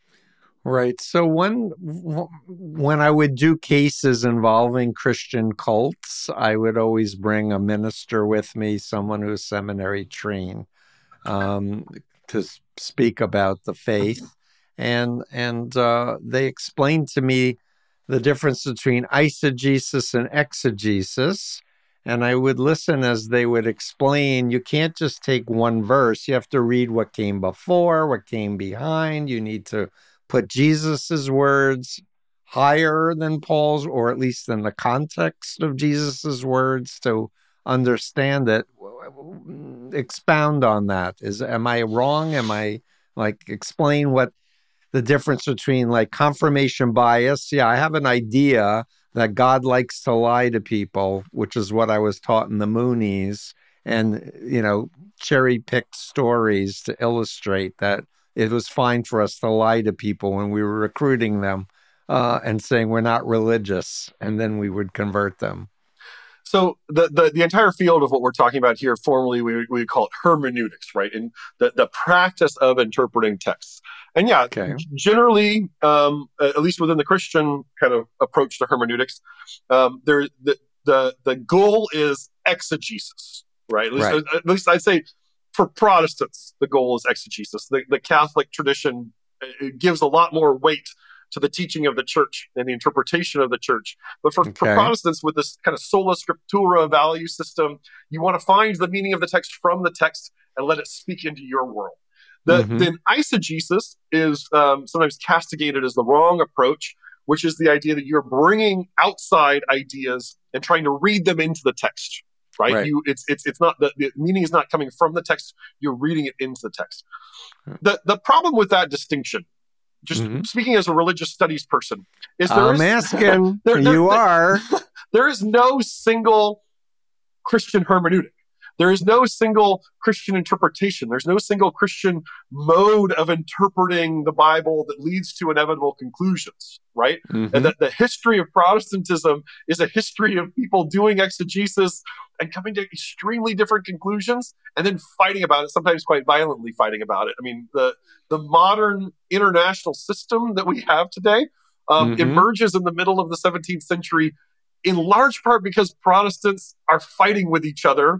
Right. So when when I would do cases involving Christian cults, I would always bring a minister with me, someone who's seminary trained, um, to speak about the faith, and and uh, they explained to me the difference between eisegesis and exegesis. And I would listen as they would explain, you can't just take one verse. You have to read what came before, what came behind. You need to put Jesus's words higher than Paul's, or at least in the context of Jesus's words, to understand it. Expound on that. Is am I wrong? Am I like explain what the difference between like confirmation bias? Yeah, I have an idea that God likes to lie to people, which is what I was taught in the Moonies, and, you know, cherry-picked stories to illustrate that it was fine for us to lie to people when we were recruiting them uh, and saying we're not religious, and then we would convert them. So the, the the entire field of what we're talking about here, formally we we call it hermeneutics, right? And the, the practice of interpreting texts. And yeah, okay. generally, um, at least within the Christian kind of approach to hermeneutics, um, there the, the the goal is exegesis, right? At least, right. At least I'd say for Protestants, the goal is exegesis. The, the Catholic tradition, it gives a lot more weight to the teaching of the church and the interpretation of the church. But for, okay. for Protestants, with this kind of sola scriptura value system, you want to find the meaning of the text from the text and let it speak into your world. The, mm-hmm. Then eisegesis is um, sometimes castigated as the wrong approach, which is the idea that you're bringing outside ideas and trying to read them into the text. Right? right. You, it's it's it's not the, the meaning is not coming from the text. You're reading it into the text. The the problem with that distinction, just mm-hmm. speaking as a religious studies person, is there I'm is, asking. there, there, you there, are. There is no single Christian hermeneutic. There is no single Christian interpretation. There's no single Christian mode of interpreting the Bible that leads to inevitable conclusions, right? Mm-hmm. And that the history of Protestantism is a history of people doing exegesis and coming to extremely different conclusions and then fighting about it, sometimes quite violently fighting about it. I mean, the the modern international system that we have today um, mm-hmm. emerges in the middle of the seventeenth century, in large part because Protestants are fighting with each other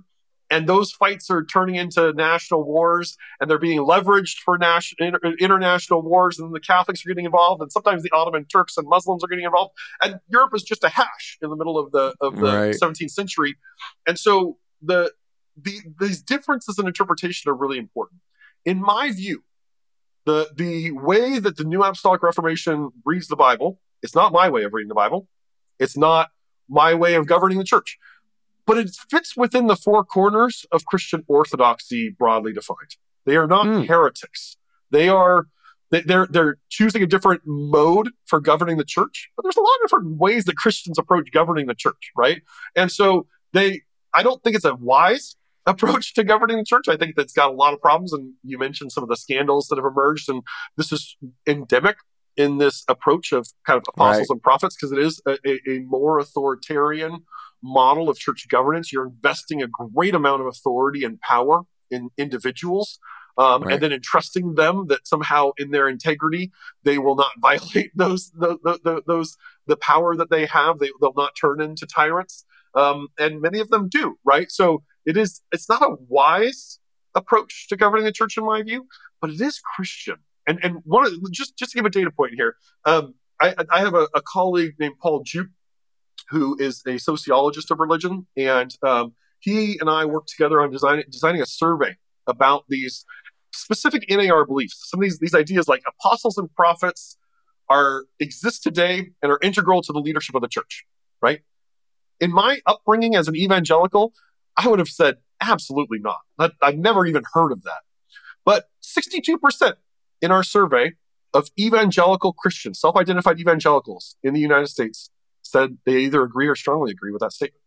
and those fights are turning into national wars, and they're being leveraged for national, inter, international wars, and the Catholics are getting involved, and sometimes the Ottoman Turks and Muslims are getting involved, and Europe is just a hash in the middle of the of the Right. seventeenth century. And so the, the these differences in interpretation are really important. In my view, the the way that the New Apostolic Reformation reads the Bible, it's not my way of reading the Bible. It's not my way of governing the church. But it fits within the four corners of Christian orthodoxy, broadly defined. They are not Hmm. heretics. They are they're they're choosing a different mode for governing the church. But there's a lot of different ways that Christians approach governing the church, right? And so they, I don't think it's a wise approach to governing the church. I think that's got a lot of problems. And you mentioned some of the scandals that have emerged, and this is endemic in this approach of kind of apostles Right. and prophets, because it is a, a, a more authoritarian model of church governance. You're investing a great amount of authority and power in individuals, um, Right. and then entrusting them that somehow in their integrity they will not violate those the, the, the, those the power that they have. They, they'll not turn into tyrants, um, and many of them do. Right, so it is. It's not a wise approach to governing the church, in my view, but it is Christian. And and one of, just just to give a data point here, um, I, I have a, a colleague named Paul Jupe, who is a sociologist of religion, and um, he and I worked together on designing designing a survey about these specific N A R beliefs. Some of these these ideas, like apostles and prophets, are exist today and are integral to the leadership of the church. Right? In my upbringing as an evangelical, I would have said absolutely not. I've never even heard of that. But sixty-two percent in our survey of evangelical Christians, self-identified evangelicals in the United States, said they either agree or strongly agree with that statement.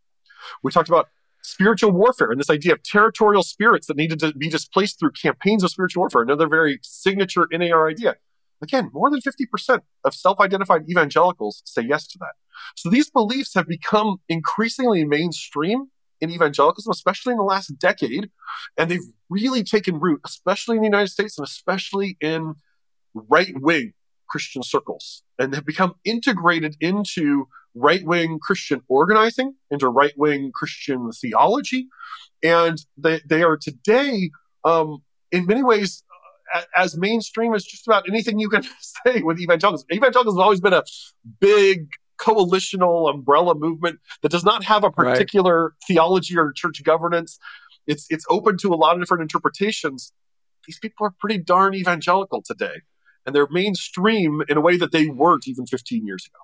We talked about spiritual warfare and this idea of territorial spirits that needed to be displaced through campaigns of spiritual warfare, another very signature N A R idea. Again, more than fifty percent of self-identified evangelicals say yes to that. So these beliefs have become increasingly mainstream in evangelicalism, especially in the last decade, and they've really taken root, especially in the United States and especially in right-wing Christian circles, and have become integrated into right-wing Christian organizing, into right-wing Christian theology, and they, they are today, um, in many ways, uh, as mainstream as just about anything you can say with evangelicals. Evangelicals have always been a big coalitional umbrella movement that does not have a particular right. theology or church governance. It's it's open to a lot of different interpretations. These people are pretty darn evangelical today, and they're mainstream in a way that they weren't even fifteen years ago.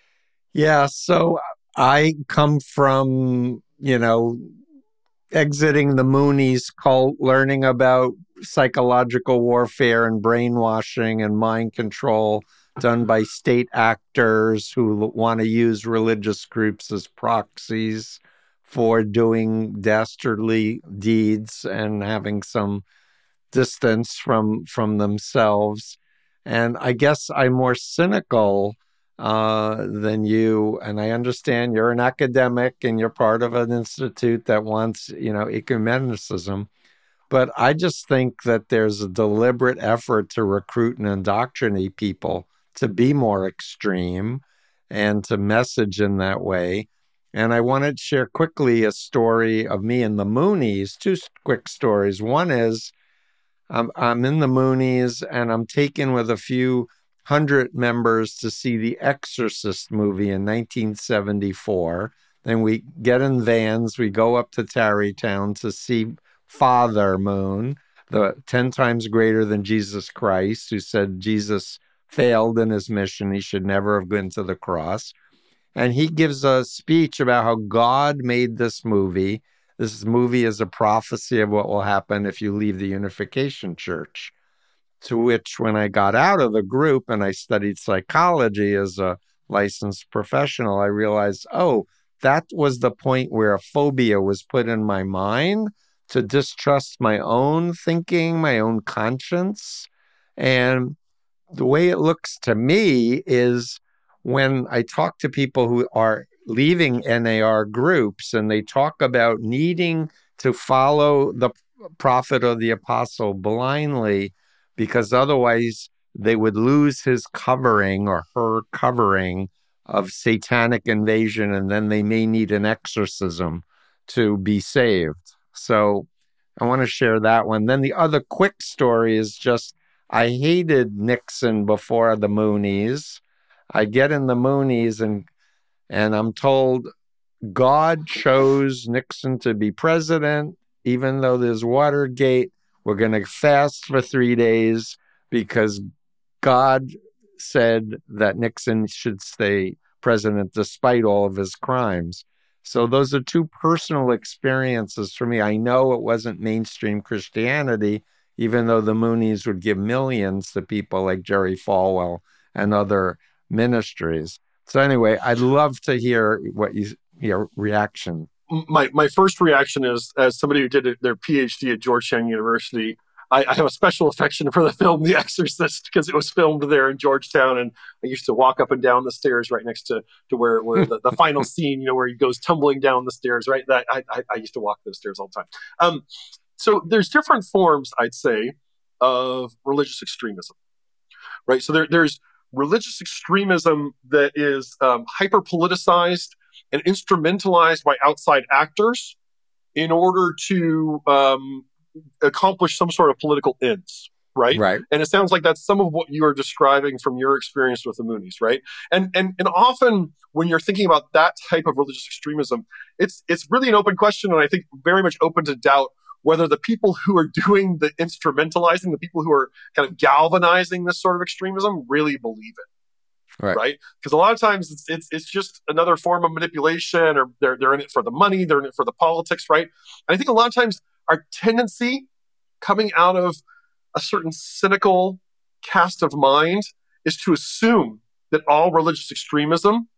Yeah, so I come from, you know, exiting the Moonies cult, learning about psychological warfare and brainwashing and mind control done by state actors who want to use religious groups as proxies for doing dastardly deeds and having some distance from from themselves. And I guess I'm more cynical uh, than you. And I understand you're an academic and you're part of an institute that wants, you know, ecumenicism. But I just think that there's a deliberate effort to recruit and indoctrinate people to be more extreme and to message in that way. And I wanted to share quickly a story of me and the Moonies, two quick stories. One is I'm, I'm in the Moonies and I'm taken with a few hundred members to see the Exorcist movie in nineteen seventy-four. Then we get in vans, we go up to Tarrytown to see Father Moon, the ten times greater than Jesus Christ, who said Jesus failed in his mission. He should never have been to the cross. And he gives a speech about how God made this movie. This movie is a prophecy of what will happen if you leave the Unification Church. To which, when I got out of the group and I studied psychology as a licensed professional, I realized, oh, that was the point where a phobia was put in my mind to distrust my own thinking, my own conscience. And the way it looks to me is when I talk to people who are leaving N A R groups and they talk about needing to follow the prophet or the apostle blindly because otherwise they would lose his covering or her covering of satanic invasion, and then they may need an exorcism to be saved. So I want to share that one. Then the other quick story is just I hated Nixon before the Moonies. I get in the Moonies and and I'm told God chose Nixon to be president, even though there's Watergate. We're going to fast for three days because God said that Nixon should stay president despite all of his crimes. So those are two personal experiences for me. I know it wasn't mainstream Christianity, even though the Moonies would give millions to people like Jerry Falwell and other ministries. So anyway, I'd love to hear what you, your reaction. My my first reaction is, as somebody who did their PhD at Georgetown University, I, I have a special affection for the film The Exorcist because it was filmed there in Georgetown, and I used to walk up and down the stairs right next to, to where, where the, the final scene, you know, where he goes tumbling down the stairs, right? That I, I, I used to walk those stairs all the time. Um, so there's different forms, I'd say, of religious extremism, right? So there, there's religious extremism that is um, hyper-politicized and instrumentalized by outside actors in order to um, accomplish some sort of political ends, right? Right. And it sounds like that's some of what you are describing from your experience with the Moonies, right? And and and often when you're thinking about that type of religious extremism, it's it's really an open question, and I think very much open to doubt whether the people who are doing the instrumentalizing, the people who are kind of galvanizing this sort of extremism, really believe it. Right? Because a lot of times it's, it's it's just another form of manipulation, or they're they're in it for the money, they're in it for the politics, right? And I think a lot of times our tendency coming out of a certain cynical cast of mind is to assume that all religious extremism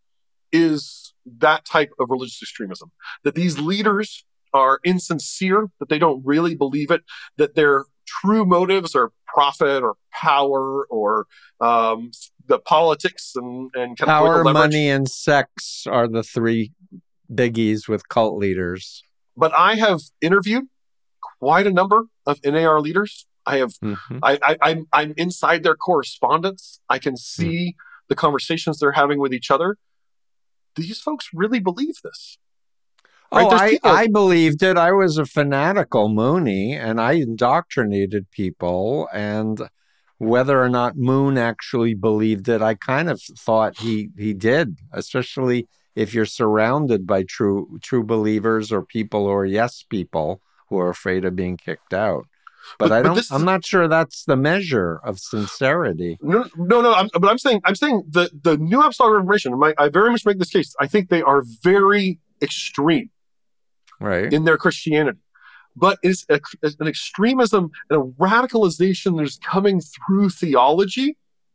is that type of religious extremism, that these leaders are insincere, that they don't really believe it, that their true motives are profit or power or um, the politics and, and kind power, of leverage. Money, and sex are the three biggies with cult leaders. But I have interviewed quite a number of N A R leaders. I have, mm-hmm. I, I, I'm, I'm inside their correspondence. I can see mm. the conversations they're having with each other. These folks really believe this. Right? Oh, I, I believed it. I was a fanatical Moonie, and I indoctrinated people. And whether or not Moon actually believed it, I kind of thought he he did, especially if you're surrounded by true true believers or people who are yes people who are afraid of being kicked out. But, but I don't. But I'm not sure that's the measure of sincerity. No, no, no. I'm, but I'm saying, I'm saying the the New Apostolic Reformation. My, I very much make this case. I think they are very extreme. Right. In their Christianity. But it's, a, it's an extremism and a radicalization that is coming through theology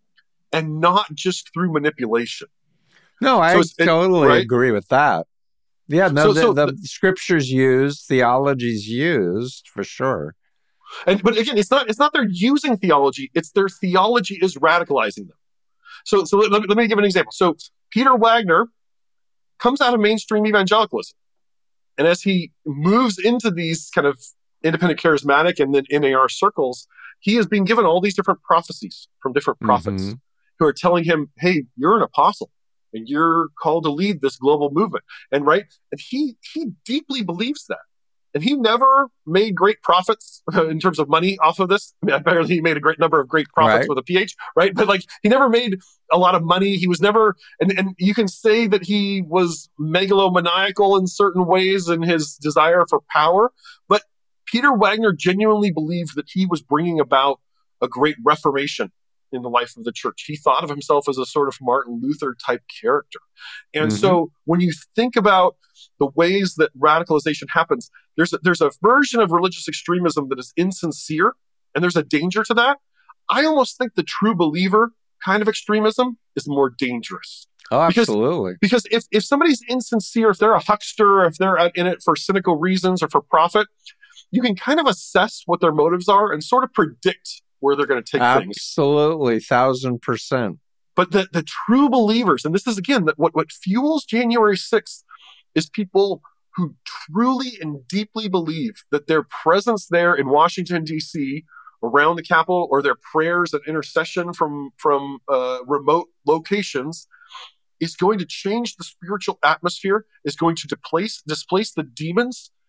and not just through manipulation. No, I so totally it, right? agree with that. Yeah, no, so, the, so, the, the scriptures used, theology's used, for sure. And But again, it's not it's not they're using theology, it's their theology is radicalizing them. So, so let, let me give an example. So Peter Wagner comes out of mainstream evangelicalism. And as he moves into these kind of independent charismatic and then N A R circles, he is being given all these different prophecies from different prophets mm-hmm. who are telling him, hey, you're an apostle and you're called to lead this global movement. And right. And he he deeply believes that. And he never made great profits in terms of money off of this. I mean, apparently he made a great number of great profits right. with a P H, right? But like, he never made a lot of money. He was never, and, and you can say that he was megalomaniacal in certain ways in his desire for power. But Peter Wagner genuinely believed that he was bringing about a great reformation in the life of the church. He thought of himself as a sort of Martin Luther type character. And mm-hmm. so when you think about the ways that radicalization happens, there's a, there's a version of religious extremism that is insincere, and there's a danger to that. I almost think the true believer kind of extremism is more dangerous. Oh, absolutely. Because, because if, if somebody's insincere, if they're a huckster, if they're in it for cynical reasons or for profit, you can kind of assess what their motives are and sort of predict where they're going to take absolutely, things. Absolutely, thousand percent. But the, the true believers, and this is, again, that what, what fuels January sixth is people who truly and deeply believe that their presence there in Washington, D C, around the Capitol, or their prayers and intercession from, from uh, remote locations is going to change the spiritual atmosphere, is going to displace, displace the demons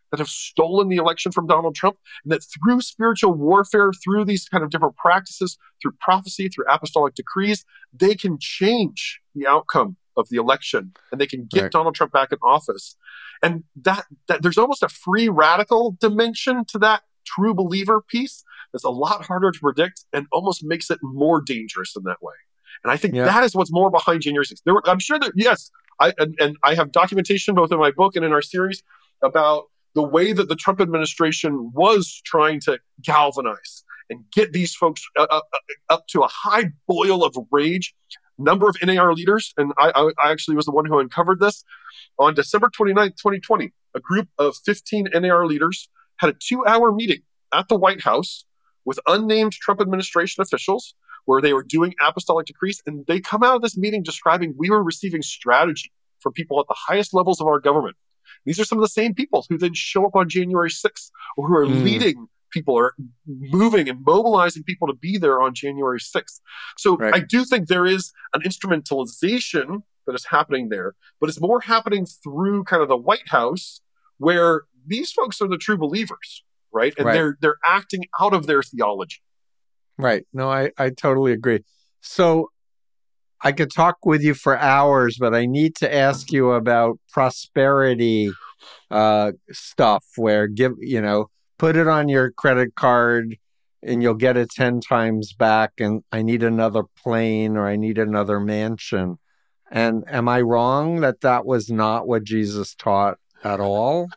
that have stolen the election from Donald Trump, and that through spiritual warfare, through these kind of different practices, through prophecy, through apostolic decrees, they can change the outcome of the election, and they can get Right. Donald Trump back in office. And that, that there's almost a free radical dimension to that true believer piece that's a lot harder to predict and almost makes it more dangerous in that way. And I think Yeah. that is what's more behind January sixth. There were, I'm sure that, yes, I and, and I have documentation both in my book and in our series about the way that the Trump administration was trying to galvanize and get these folks uh, uh, up to a high boil of rage. Number of N A R leaders, and I, I, I actually was the one who uncovered this, on December twenty-ninth, twenty twenty, a group of fifteen N A R leaders had a two-hour meeting at the White House with unnamed Trump administration officials where they were doing apostolic decrees, and they come out of this meeting describing we were receiving strategy from people at the highest levels of our government. These are some of the same people who then show up on January sixth, or who are Mm. leading people, or moving and mobilizing people to be there on January sixth. So Right. I do think there is an instrumentalization that is happening there, but it's more happening through kind of the White House, where these folks are the true believers, right? And Right. they're they're acting out of their theology. Right. No, I, I totally agree. So I could talk with you for hours, but I need to ask you about prosperity uh, stuff where give, you know, put it on your credit card and you'll get it ten times back. And I need another plane, or I need another mansion. And am I wrong that that was not what Jesus taught at all?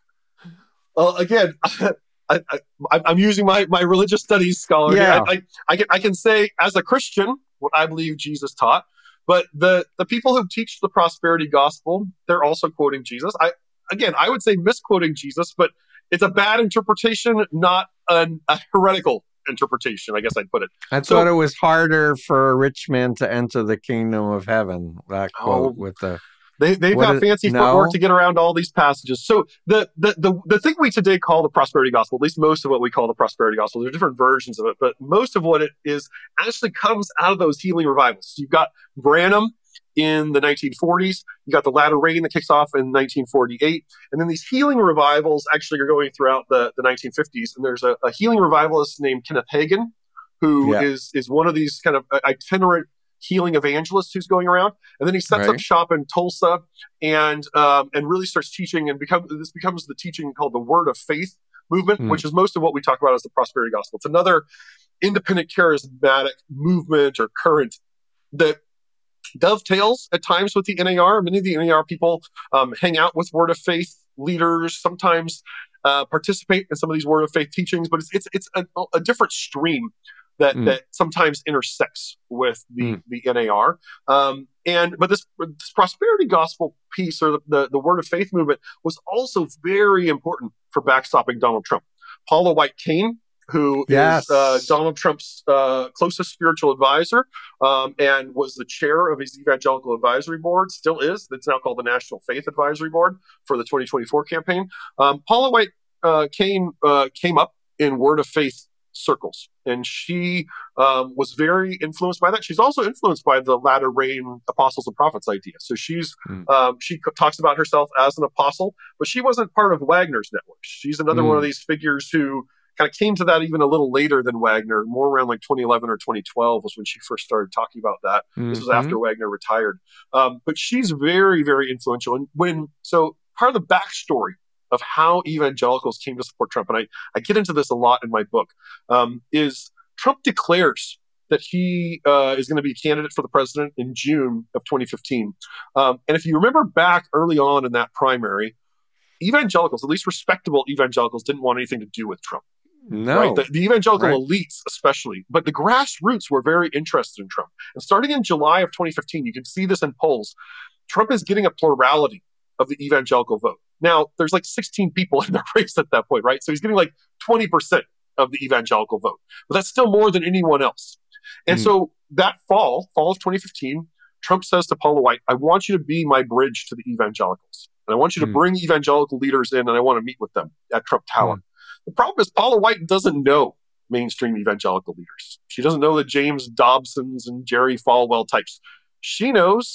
Well, again, I, I, I'm using my, my religious studies scholar. here. Yeah. I, I, I, can, I can say as a Christian what I believe Jesus taught, but the, the people who teach the prosperity gospel, they're also quoting Jesus. I Again, I would say misquoting Jesus, but it's a bad interpretation, not an, a heretical interpretation, I guess I'd put it. I So- thought it was harder for a rich man to enter the kingdom of heaven. That quote Oh. with the They, they've What got is- fancy no? footwork to get around all these passages. So the, the the the thing we today call the prosperity gospel, at least most of what we call the prosperity gospel, there are different versions of it, but most of what it is actually comes out of those healing revivals. You've got Branham in the nineteen forties, you got the latter rain that kicks off in nineteen forty-eight, and then these healing revivals actually are going throughout the, the nineteen fifties. And there's a, a healing revivalist named Kenneth Hagin, who Yeah. is is one of these kind of itinerant healing evangelist who's going around, and then he sets up Right. shop in Tulsa and um, and really starts teaching, and become this becomes the teaching called the Word of Faith movement, Mm. which is most of what we talk about as the prosperity gospel. It's another independent charismatic movement or current that dovetails at times with the N A R. Many of the N A R people um, hang out with Word of Faith leaders, sometimes uh, participate in some of these Word of Faith teachings, but it's it's it's a, a different stream that Mm. that sometimes intersects with the Mm. the N A R. Um, and but this, this prosperity gospel piece, or the, the the Word of Faith movement, was also very important for backstopping Donald Trump. Paula White Cain, who Yes. is uh, Donald Trump's uh, closest spiritual advisor, um, and was the chair of his evangelical advisory board, still is. That's now called the National Faith Advisory Board for the twenty twenty-four campaign. Um, Paula White uh, Cain uh, came up in Word of Faith circles, and she um, was very influenced by that. She's also influenced by the latter rain apostles and prophets idea. So she's Mm. um, she c- talks about herself as an apostle, but she wasn't part of Wagner's network. She's another Mm. one of these figures who kind of came to that even a little later than Wagner, more around like twenty eleven or twenty twelve was when she first started talking about that. This was Mhm. after Wagner retired. Um, but she's very, very influential. And when, so part of the backstory of how evangelicals came to support Trump, and I, I get into this a lot in my book, um, is Trump declares that he uh, is going to be a candidate for the president in June of twenty fifteen. Um, and if you remember back early on in that primary, evangelicals, at least respectable evangelicals, didn't want anything to do with Trump. No. Right? The, the evangelical Right. elites, especially, but the grassroots were very interested in Trump. And starting in July of twenty fifteen, you can see this in polls. Trump is getting a plurality of the evangelical vote. Now, there's like sixteen people in the race at that point, right? So he's getting like twenty percent of the evangelical vote, but that's still more than anyone else. And Mm. so that fall, fall of twenty fifteen, Trump says to Paula White, I want you to be my bridge to the evangelicals. And I want you to Mm. bring evangelical leaders in, and I want to meet with them at Trump Tower. The problem is Paula White doesn't know mainstream evangelical leaders. She doesn't know the James Dobsons and Jerry Falwell types. She knows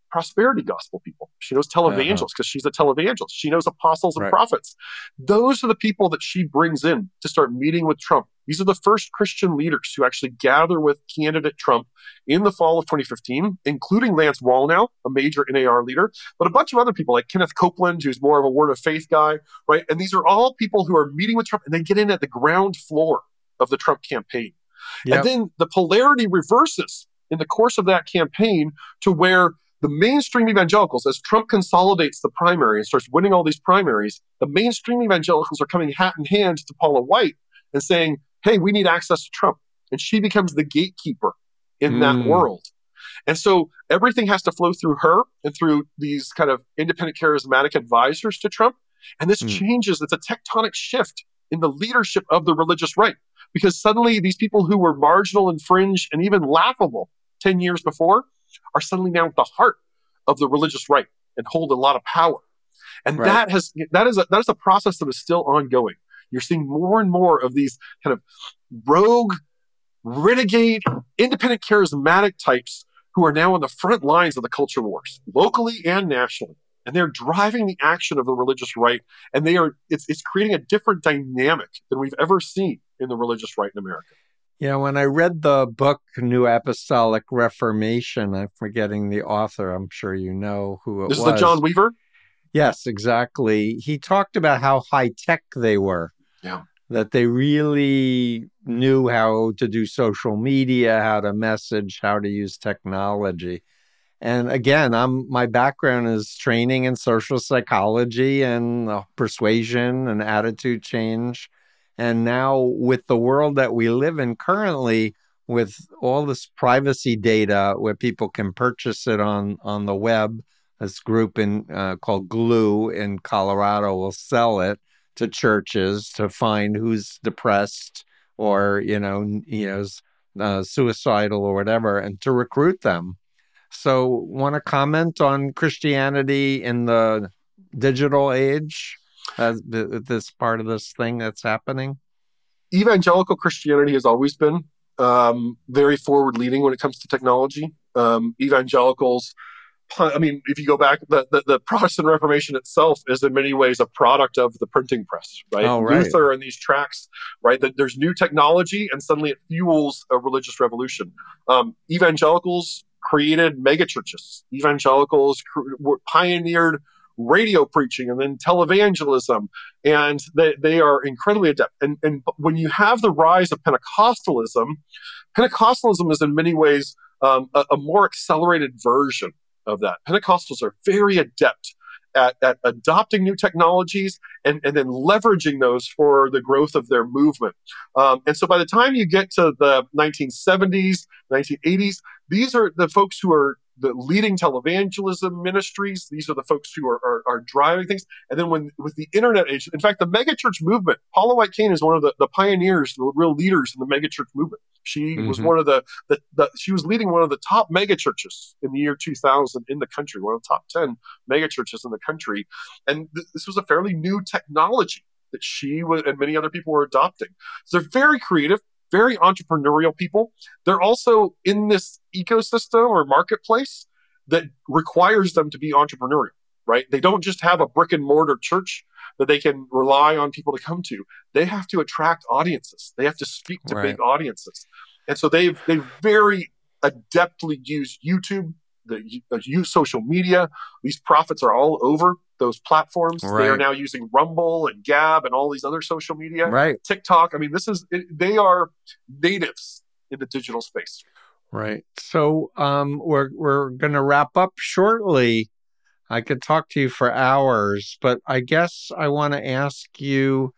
prosperity gospel people. She knows televangelists because uh-huh. she's a televangelist. She knows apostles and right. prophets. Those are the people that she brings in to start meeting with Trump. These are the first Christian leaders who actually gather with candidate Trump in the fall of twenty fifteen, including Lance Wallnau, a major N A R leader, but a bunch of other people like Kenneth Copeland, who's more of a word of faith guy, right? And these are all people who are meeting with Trump, and they get in at the ground floor of the Trump campaign. Yep. And then the polarity reverses in the course of that campaign to where the mainstream evangelicals, as Trump consolidates the primary and starts winning all these primaries, the mainstream evangelicals are coming hat in hand to Paula White and saying, hey, we need access to Trump. And she becomes the gatekeeper in mm. that world. And so everything has to flow through her and through these kind of independent charismatic advisors to Trump. And this mm. changes, it's a tectonic shift in the leadership of the religious right. Because suddenly these people who were marginal and fringe and even laughable ten years before are suddenly now at the heart of the religious right and hold a lot of power. And right. that has that is a, that is a process that is still ongoing. You're seeing more and more of these kind of rogue, renegade, independent charismatic types who are now on the front lines of the culture wars, locally and nationally. And they're driving the action of the religious right. And they are it's it's creating a different dynamic than we've ever seen in the religious right in America. Yeah, when I read the book, New Apostolic Reformation, I'm forgetting the author. I'm sure you know who it this was. This is the John Weaver? Yes, exactly. He talked about how high-tech they were. Yeah. That they really knew how to do social media, how to message, how to use technology. And again, I'm my background is training in social psychology and uh, persuasion and attitude change. And now with the world that we live in currently, with all this privacy data where people can purchase it on, on the web, this group in uh, called Glue in Colorado will sell it to churches to find who's depressed or, you know, you know, uh, suicidal or whatever, and to recruit them. So want to comment on Christianity in the digital age? Uh, th- this part of this thing that's happening? Evangelical Christianity has always been um, very forward-leaning when it comes to technology. Um, evangelicals, I mean, if you go back, the, the, the Protestant Reformation itself is in many ways a product of the printing press, right? Oh, right. Luther and these tracts, right? That there's new technology and suddenly it fuels a religious revolution. Um, evangelicals created megachurches. Evangelicals cr- pioneered radio preaching and then televangelism, and they, they are incredibly adept. And, and when you have the rise of Pentecostalism, Pentecostalism is in many ways um, a, a more accelerated version of that. Pentecostals are very adept at, at adopting new technologies and, and then leveraging those for the growth of their movement. Um, and so by the time you get to the nineteen seventies, nineteen eighties, these are the folks who are the leading televangelism ministries. These are the folks who are, are, are driving things. And then when with the internet age, in fact, the megachurch movement, Paula White Cain is one of the, the pioneers, the real leaders in the megachurch movement. She mm-hmm. was one of the, the, the, she was leading one of the top megachurches in the year two thousand in the country, one of the top ten megachurches in the country. And th- this was a fairly new technology that she was, and many other people were adopting. So they're very creative, very entrepreneurial people. They're also in this ecosystem or marketplace that requires them to be entrepreneurial, right? They don't just have a brick and mortar church that they can rely on people to come to. They have to attract audiences. They have to speak to right. big audiences. And so they've, they've very adeptly used YouTube, the use social media. These prophets are all over those platforms. Right. They are now using Rumble and Gab and all these other social media. Right. TikTok. I mean, this is, it, they are natives in the digital space. Right. So um, we're, we're going to wrap up shortly. I could talk to you for hours, but I guess I want to ask you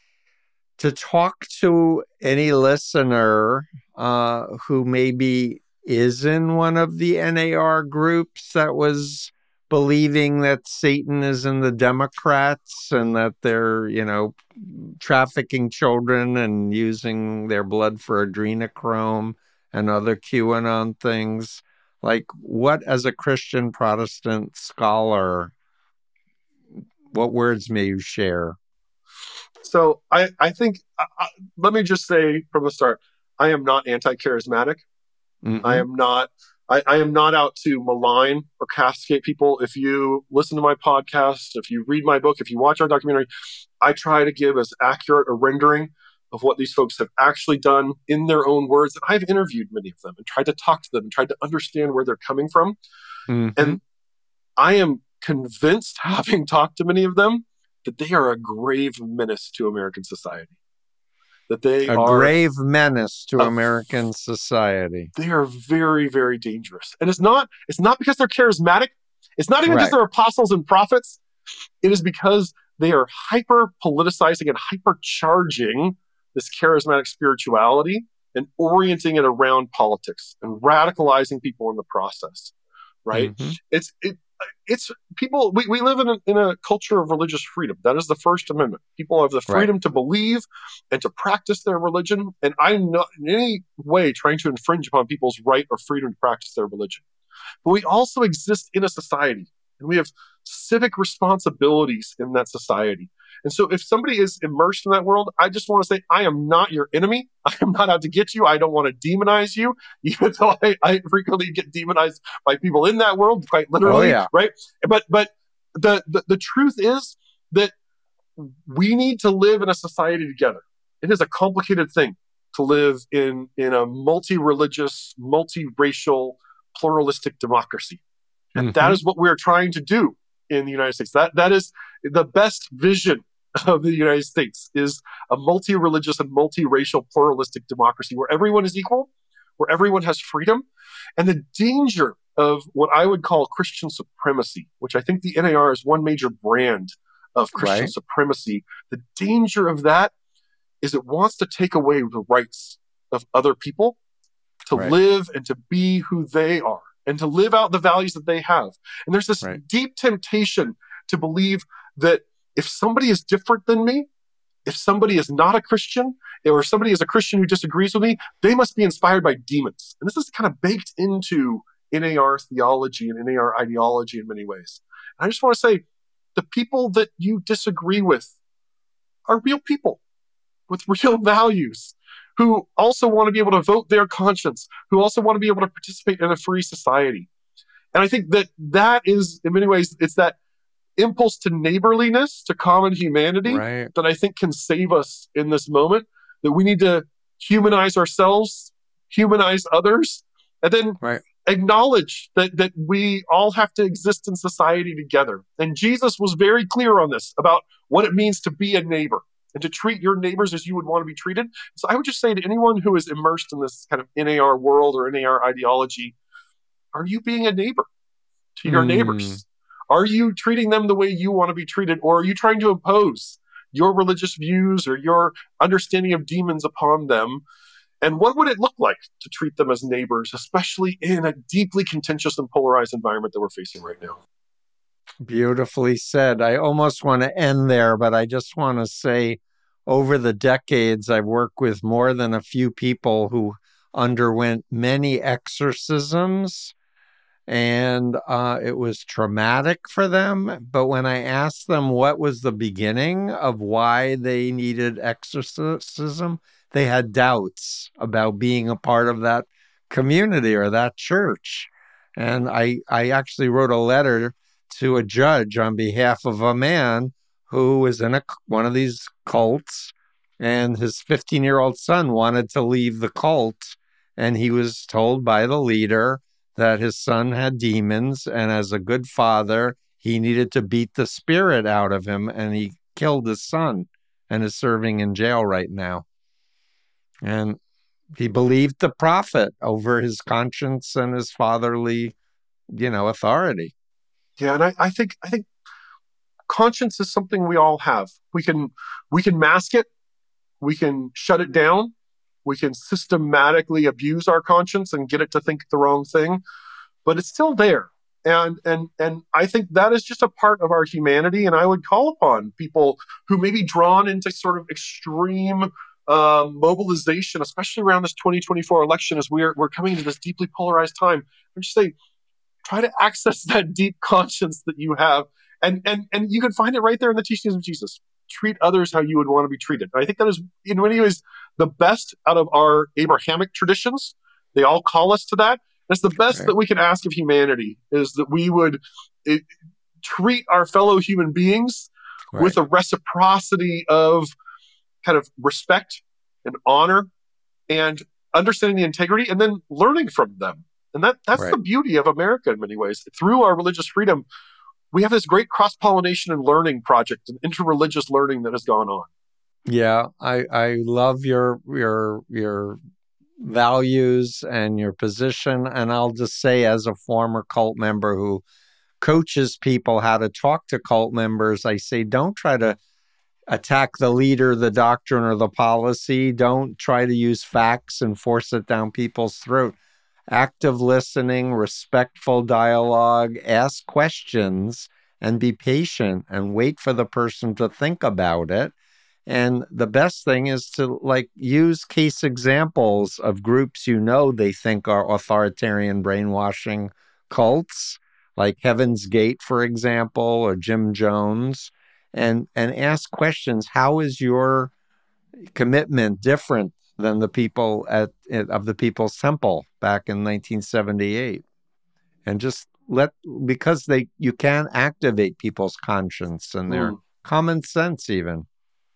to talk to any listener uh, who maybe is in one of the N A R groups that was believing that Satan is in the Democrats and that they're, you know, trafficking children and using their blood for adrenochrome and other QAnon things. Like, what, as a Christian Protestant scholar, what words may you share? So I, I think, uh, let me just say from the start, I am not anti-charismatic. Mm-hmm. I am not I, I am not out to malign or castigate people. If you listen to my podcast, if you read my book, if you watch our documentary, I try to give as accurate a rendering of what these folks have actually done in their own words. And I've interviewed many of them and tried to talk to them and tried to understand where they're coming from. Mm-hmm. And I am convinced, having talked to many of them, that they are a grave menace to American society. That they a are grave menace to a, American society. They are very, very dangerous. And it's not, it's not because they're charismatic. It's not even Right. because they're apostles and prophets. It is because they are hyper politicizing and hypercharging this charismatic spirituality and orienting it around politics and radicalizing people in the process. Right? Mm-hmm. It's it it's people. We, we live in a, in a culture of religious freedom. That is the First Amendment. People have the freedom Right. to believe and to practice their religion. And I'm not in any way trying to infringe upon people's right or freedom to practice their religion. But we also exist in a society, and we have civic responsibilities in that society. And so if somebody is immersed in that world, I just want to say, I am not your enemy. I am not out to get you. I don't want to demonize you, even though I, I frequently get demonized by people in that world, quite literally, Oh, yeah. right? But but the, the the truth is that we need to live in a society together. It is a complicated thing to live in, in a multi-religious, multi-racial, pluralistic democracy. And Mm-hmm. that is what we're trying to do in the United States. That that is the best vision of the United States, is a multi-religious and multi-racial pluralistic democracy where everyone is equal, where everyone has freedom. And the danger of what I would call Christian supremacy, which I think the N A R is one major brand of Christian Right. supremacy, the danger of that is it wants to take away the rights of other people to Right. live and to be who they are and to live out the values that they have. And there's this Right. deep temptation to believe that if somebody is different than me, if somebody is not a Christian, or if somebody is a Christian who disagrees with me, they must be inspired by demons. And this is kind of baked into N A R theology and N A R ideology in many ways. And I just want to say, the people that you disagree with are real people with real values, who also want to be able to vote their conscience, who also want to be able to participate in a free society. And I think that that is, in many ways, it's that impulse to neighborliness, to common humanity, Right. that I think can save us in this moment, that we need to humanize ourselves, humanize others, and then Right. acknowledge that, that we all have to exist in society together. And Jesus was very clear on this about what it means to be a neighbor and to treat your neighbors as you would want to be treated. So I would just say to anyone who is immersed in this kind of N A R world or N A R ideology, are you being a neighbor to your Mm. neighbors? Are you treating them the way you want to be treated? Or are you trying to impose your religious views or your understanding of demons upon them? And what would it look like to treat them as neighbors, especially in a deeply contentious and polarized environment that we're facing right now? Beautifully said. I almost want to end there, but I just want to say, over the decades, I've worked with more than a few people who underwent many exorcisms, and uh, it was traumatic for them. But when I asked them what was the beginning of why they needed exorcism, they had doubts about being a part of that community or that church. And I, I actually wrote a letter to a judge on behalf of a man who was in a, one of these cults, and his fifteen-year-old son wanted to leave the cult, and he was told by the leader that his son had demons, and as a good father, he needed to beat the spirit out of him, and he killed his son and is serving in jail right now. And he believed the prophet over his conscience and his fatherly, you know, authority. Yeah, and I, I think I think conscience is something we all have. We can we can mask it, we can shut it down, we can systematically abuse our conscience and get it to think the wrong thing, but it's still there. And and and I think that is just a part of our humanity. And I would call upon people who may be drawn into sort of extreme um, mobilization, especially around this twenty twenty-four election, as we're we're coming into this deeply polarized time. I just say, try to access that deep conscience that you have, and and and you can find it right there in the teachings of Jesus. Treat others how you would want to be treated. And I think that is, in many ways, the best out of our Abrahamic traditions. They all call us to that. That's the best Right. that we can ask of humanity, is that we would it, treat our fellow human beings Right. with a reciprocity of kind of respect and honor and understanding the integrity and then learning from them. And that that's Right. the beauty of America in many ways. Through our religious freedom, we have this great cross-pollination and learning project and interreligious learning that has gone on. Yeah, I, I love your your your values and your position. And I'll just say, as a former cult member who coaches people how to talk to cult members, I say, don't try to attack the leader, the doctrine, or the policy. Don't try to use facts and force it down people's throat. Active listening, respectful dialogue, ask questions, and be patient and wait for the person to think about it. And the best thing is to like use case examples of groups you know they think are authoritarian brainwashing cults, like Heaven's Gate, for example, or Jim Jones, and and ask questions. How is your commitment different than the people at of the People's Temple back in nineteen seventy-eight? And just let, because they you can activate people's conscience and their Mm. common sense even.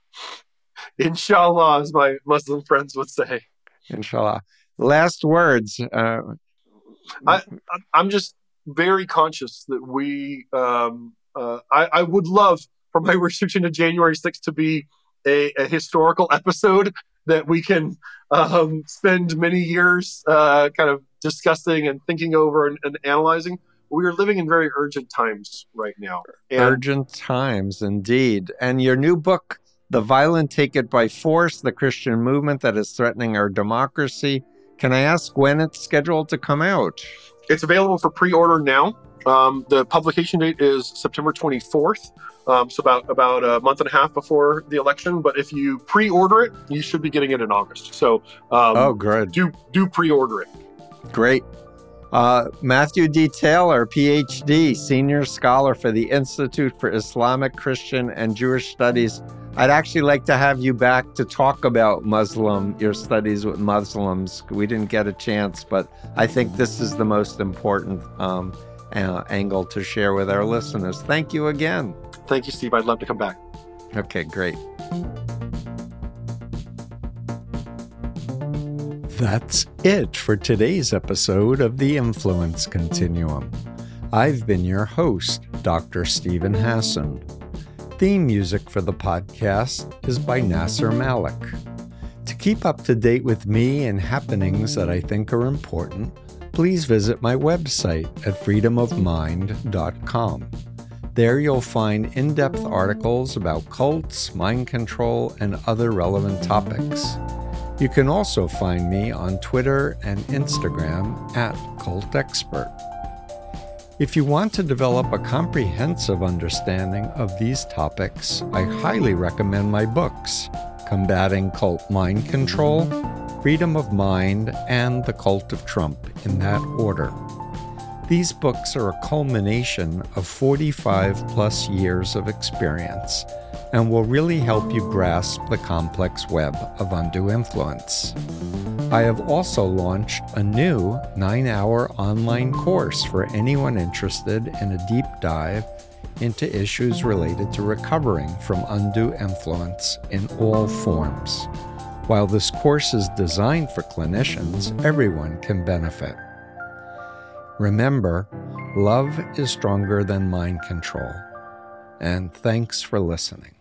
Inshallah, as my Muslim friends would say. Inshallah. Last words. Uh, I, I'm just very conscious that we, um, uh, I, I would love for my research into January sixth to be a, a historical episode that we can um, spend many years uh, kind of discussing and thinking over and, and analyzing. We are living in very urgent times right now. And urgent times, indeed. And your new book, The Violent Take It by Force, The Christian Movement That is Threatening Our Democracy. Can I ask when it's scheduled to come out? It's available for pre-order now. Um, the publication date is September twenty-fourth, um, so about about a month and a half before the election. But if you pre-order it, you should be getting it in August. So um, Oh, good. do do pre-order it. Great. Uh, Matthew D. Taylor, P H D, Senior Scholar for the Institute for Islamic, Christian, and Jewish Studies. I'd actually like to have you back to talk about Muslim, your studies with Muslims. We didn't get a chance, but I think this is the most important um, uh, angle to share with our listeners. Thank you again. Thank you, Steve. I'd love to come back. Okay, great. That's it for today's episode of The Influence Continuum. I've been your host, Doctor Stephen Hassan. Theme music for the podcast is by Nasser Malik. To keep up to date with me and happenings that I think are important, please visit my website at freedom of mind dot com. There you'll find in-depth articles about cults, mind control, and other relevant topics. You can also find me on Twitter and Instagram at Cult Expert. If you want to develop a comprehensive understanding of these topics, I highly recommend my books, Combating Cult Mind Control, Freedom of Mind, and The Cult of Trump, in that order. These books are a culmination of forty-five plus years of experience and will really help you grasp the complex web of undue influence. I have also launched a new nine-hour online course for anyone interested in a deep dive into issues related to recovering from undue influence in all forms. While this course is designed for clinicians, everyone can benefit. Remember, love is stronger than mind control. And thanks for listening.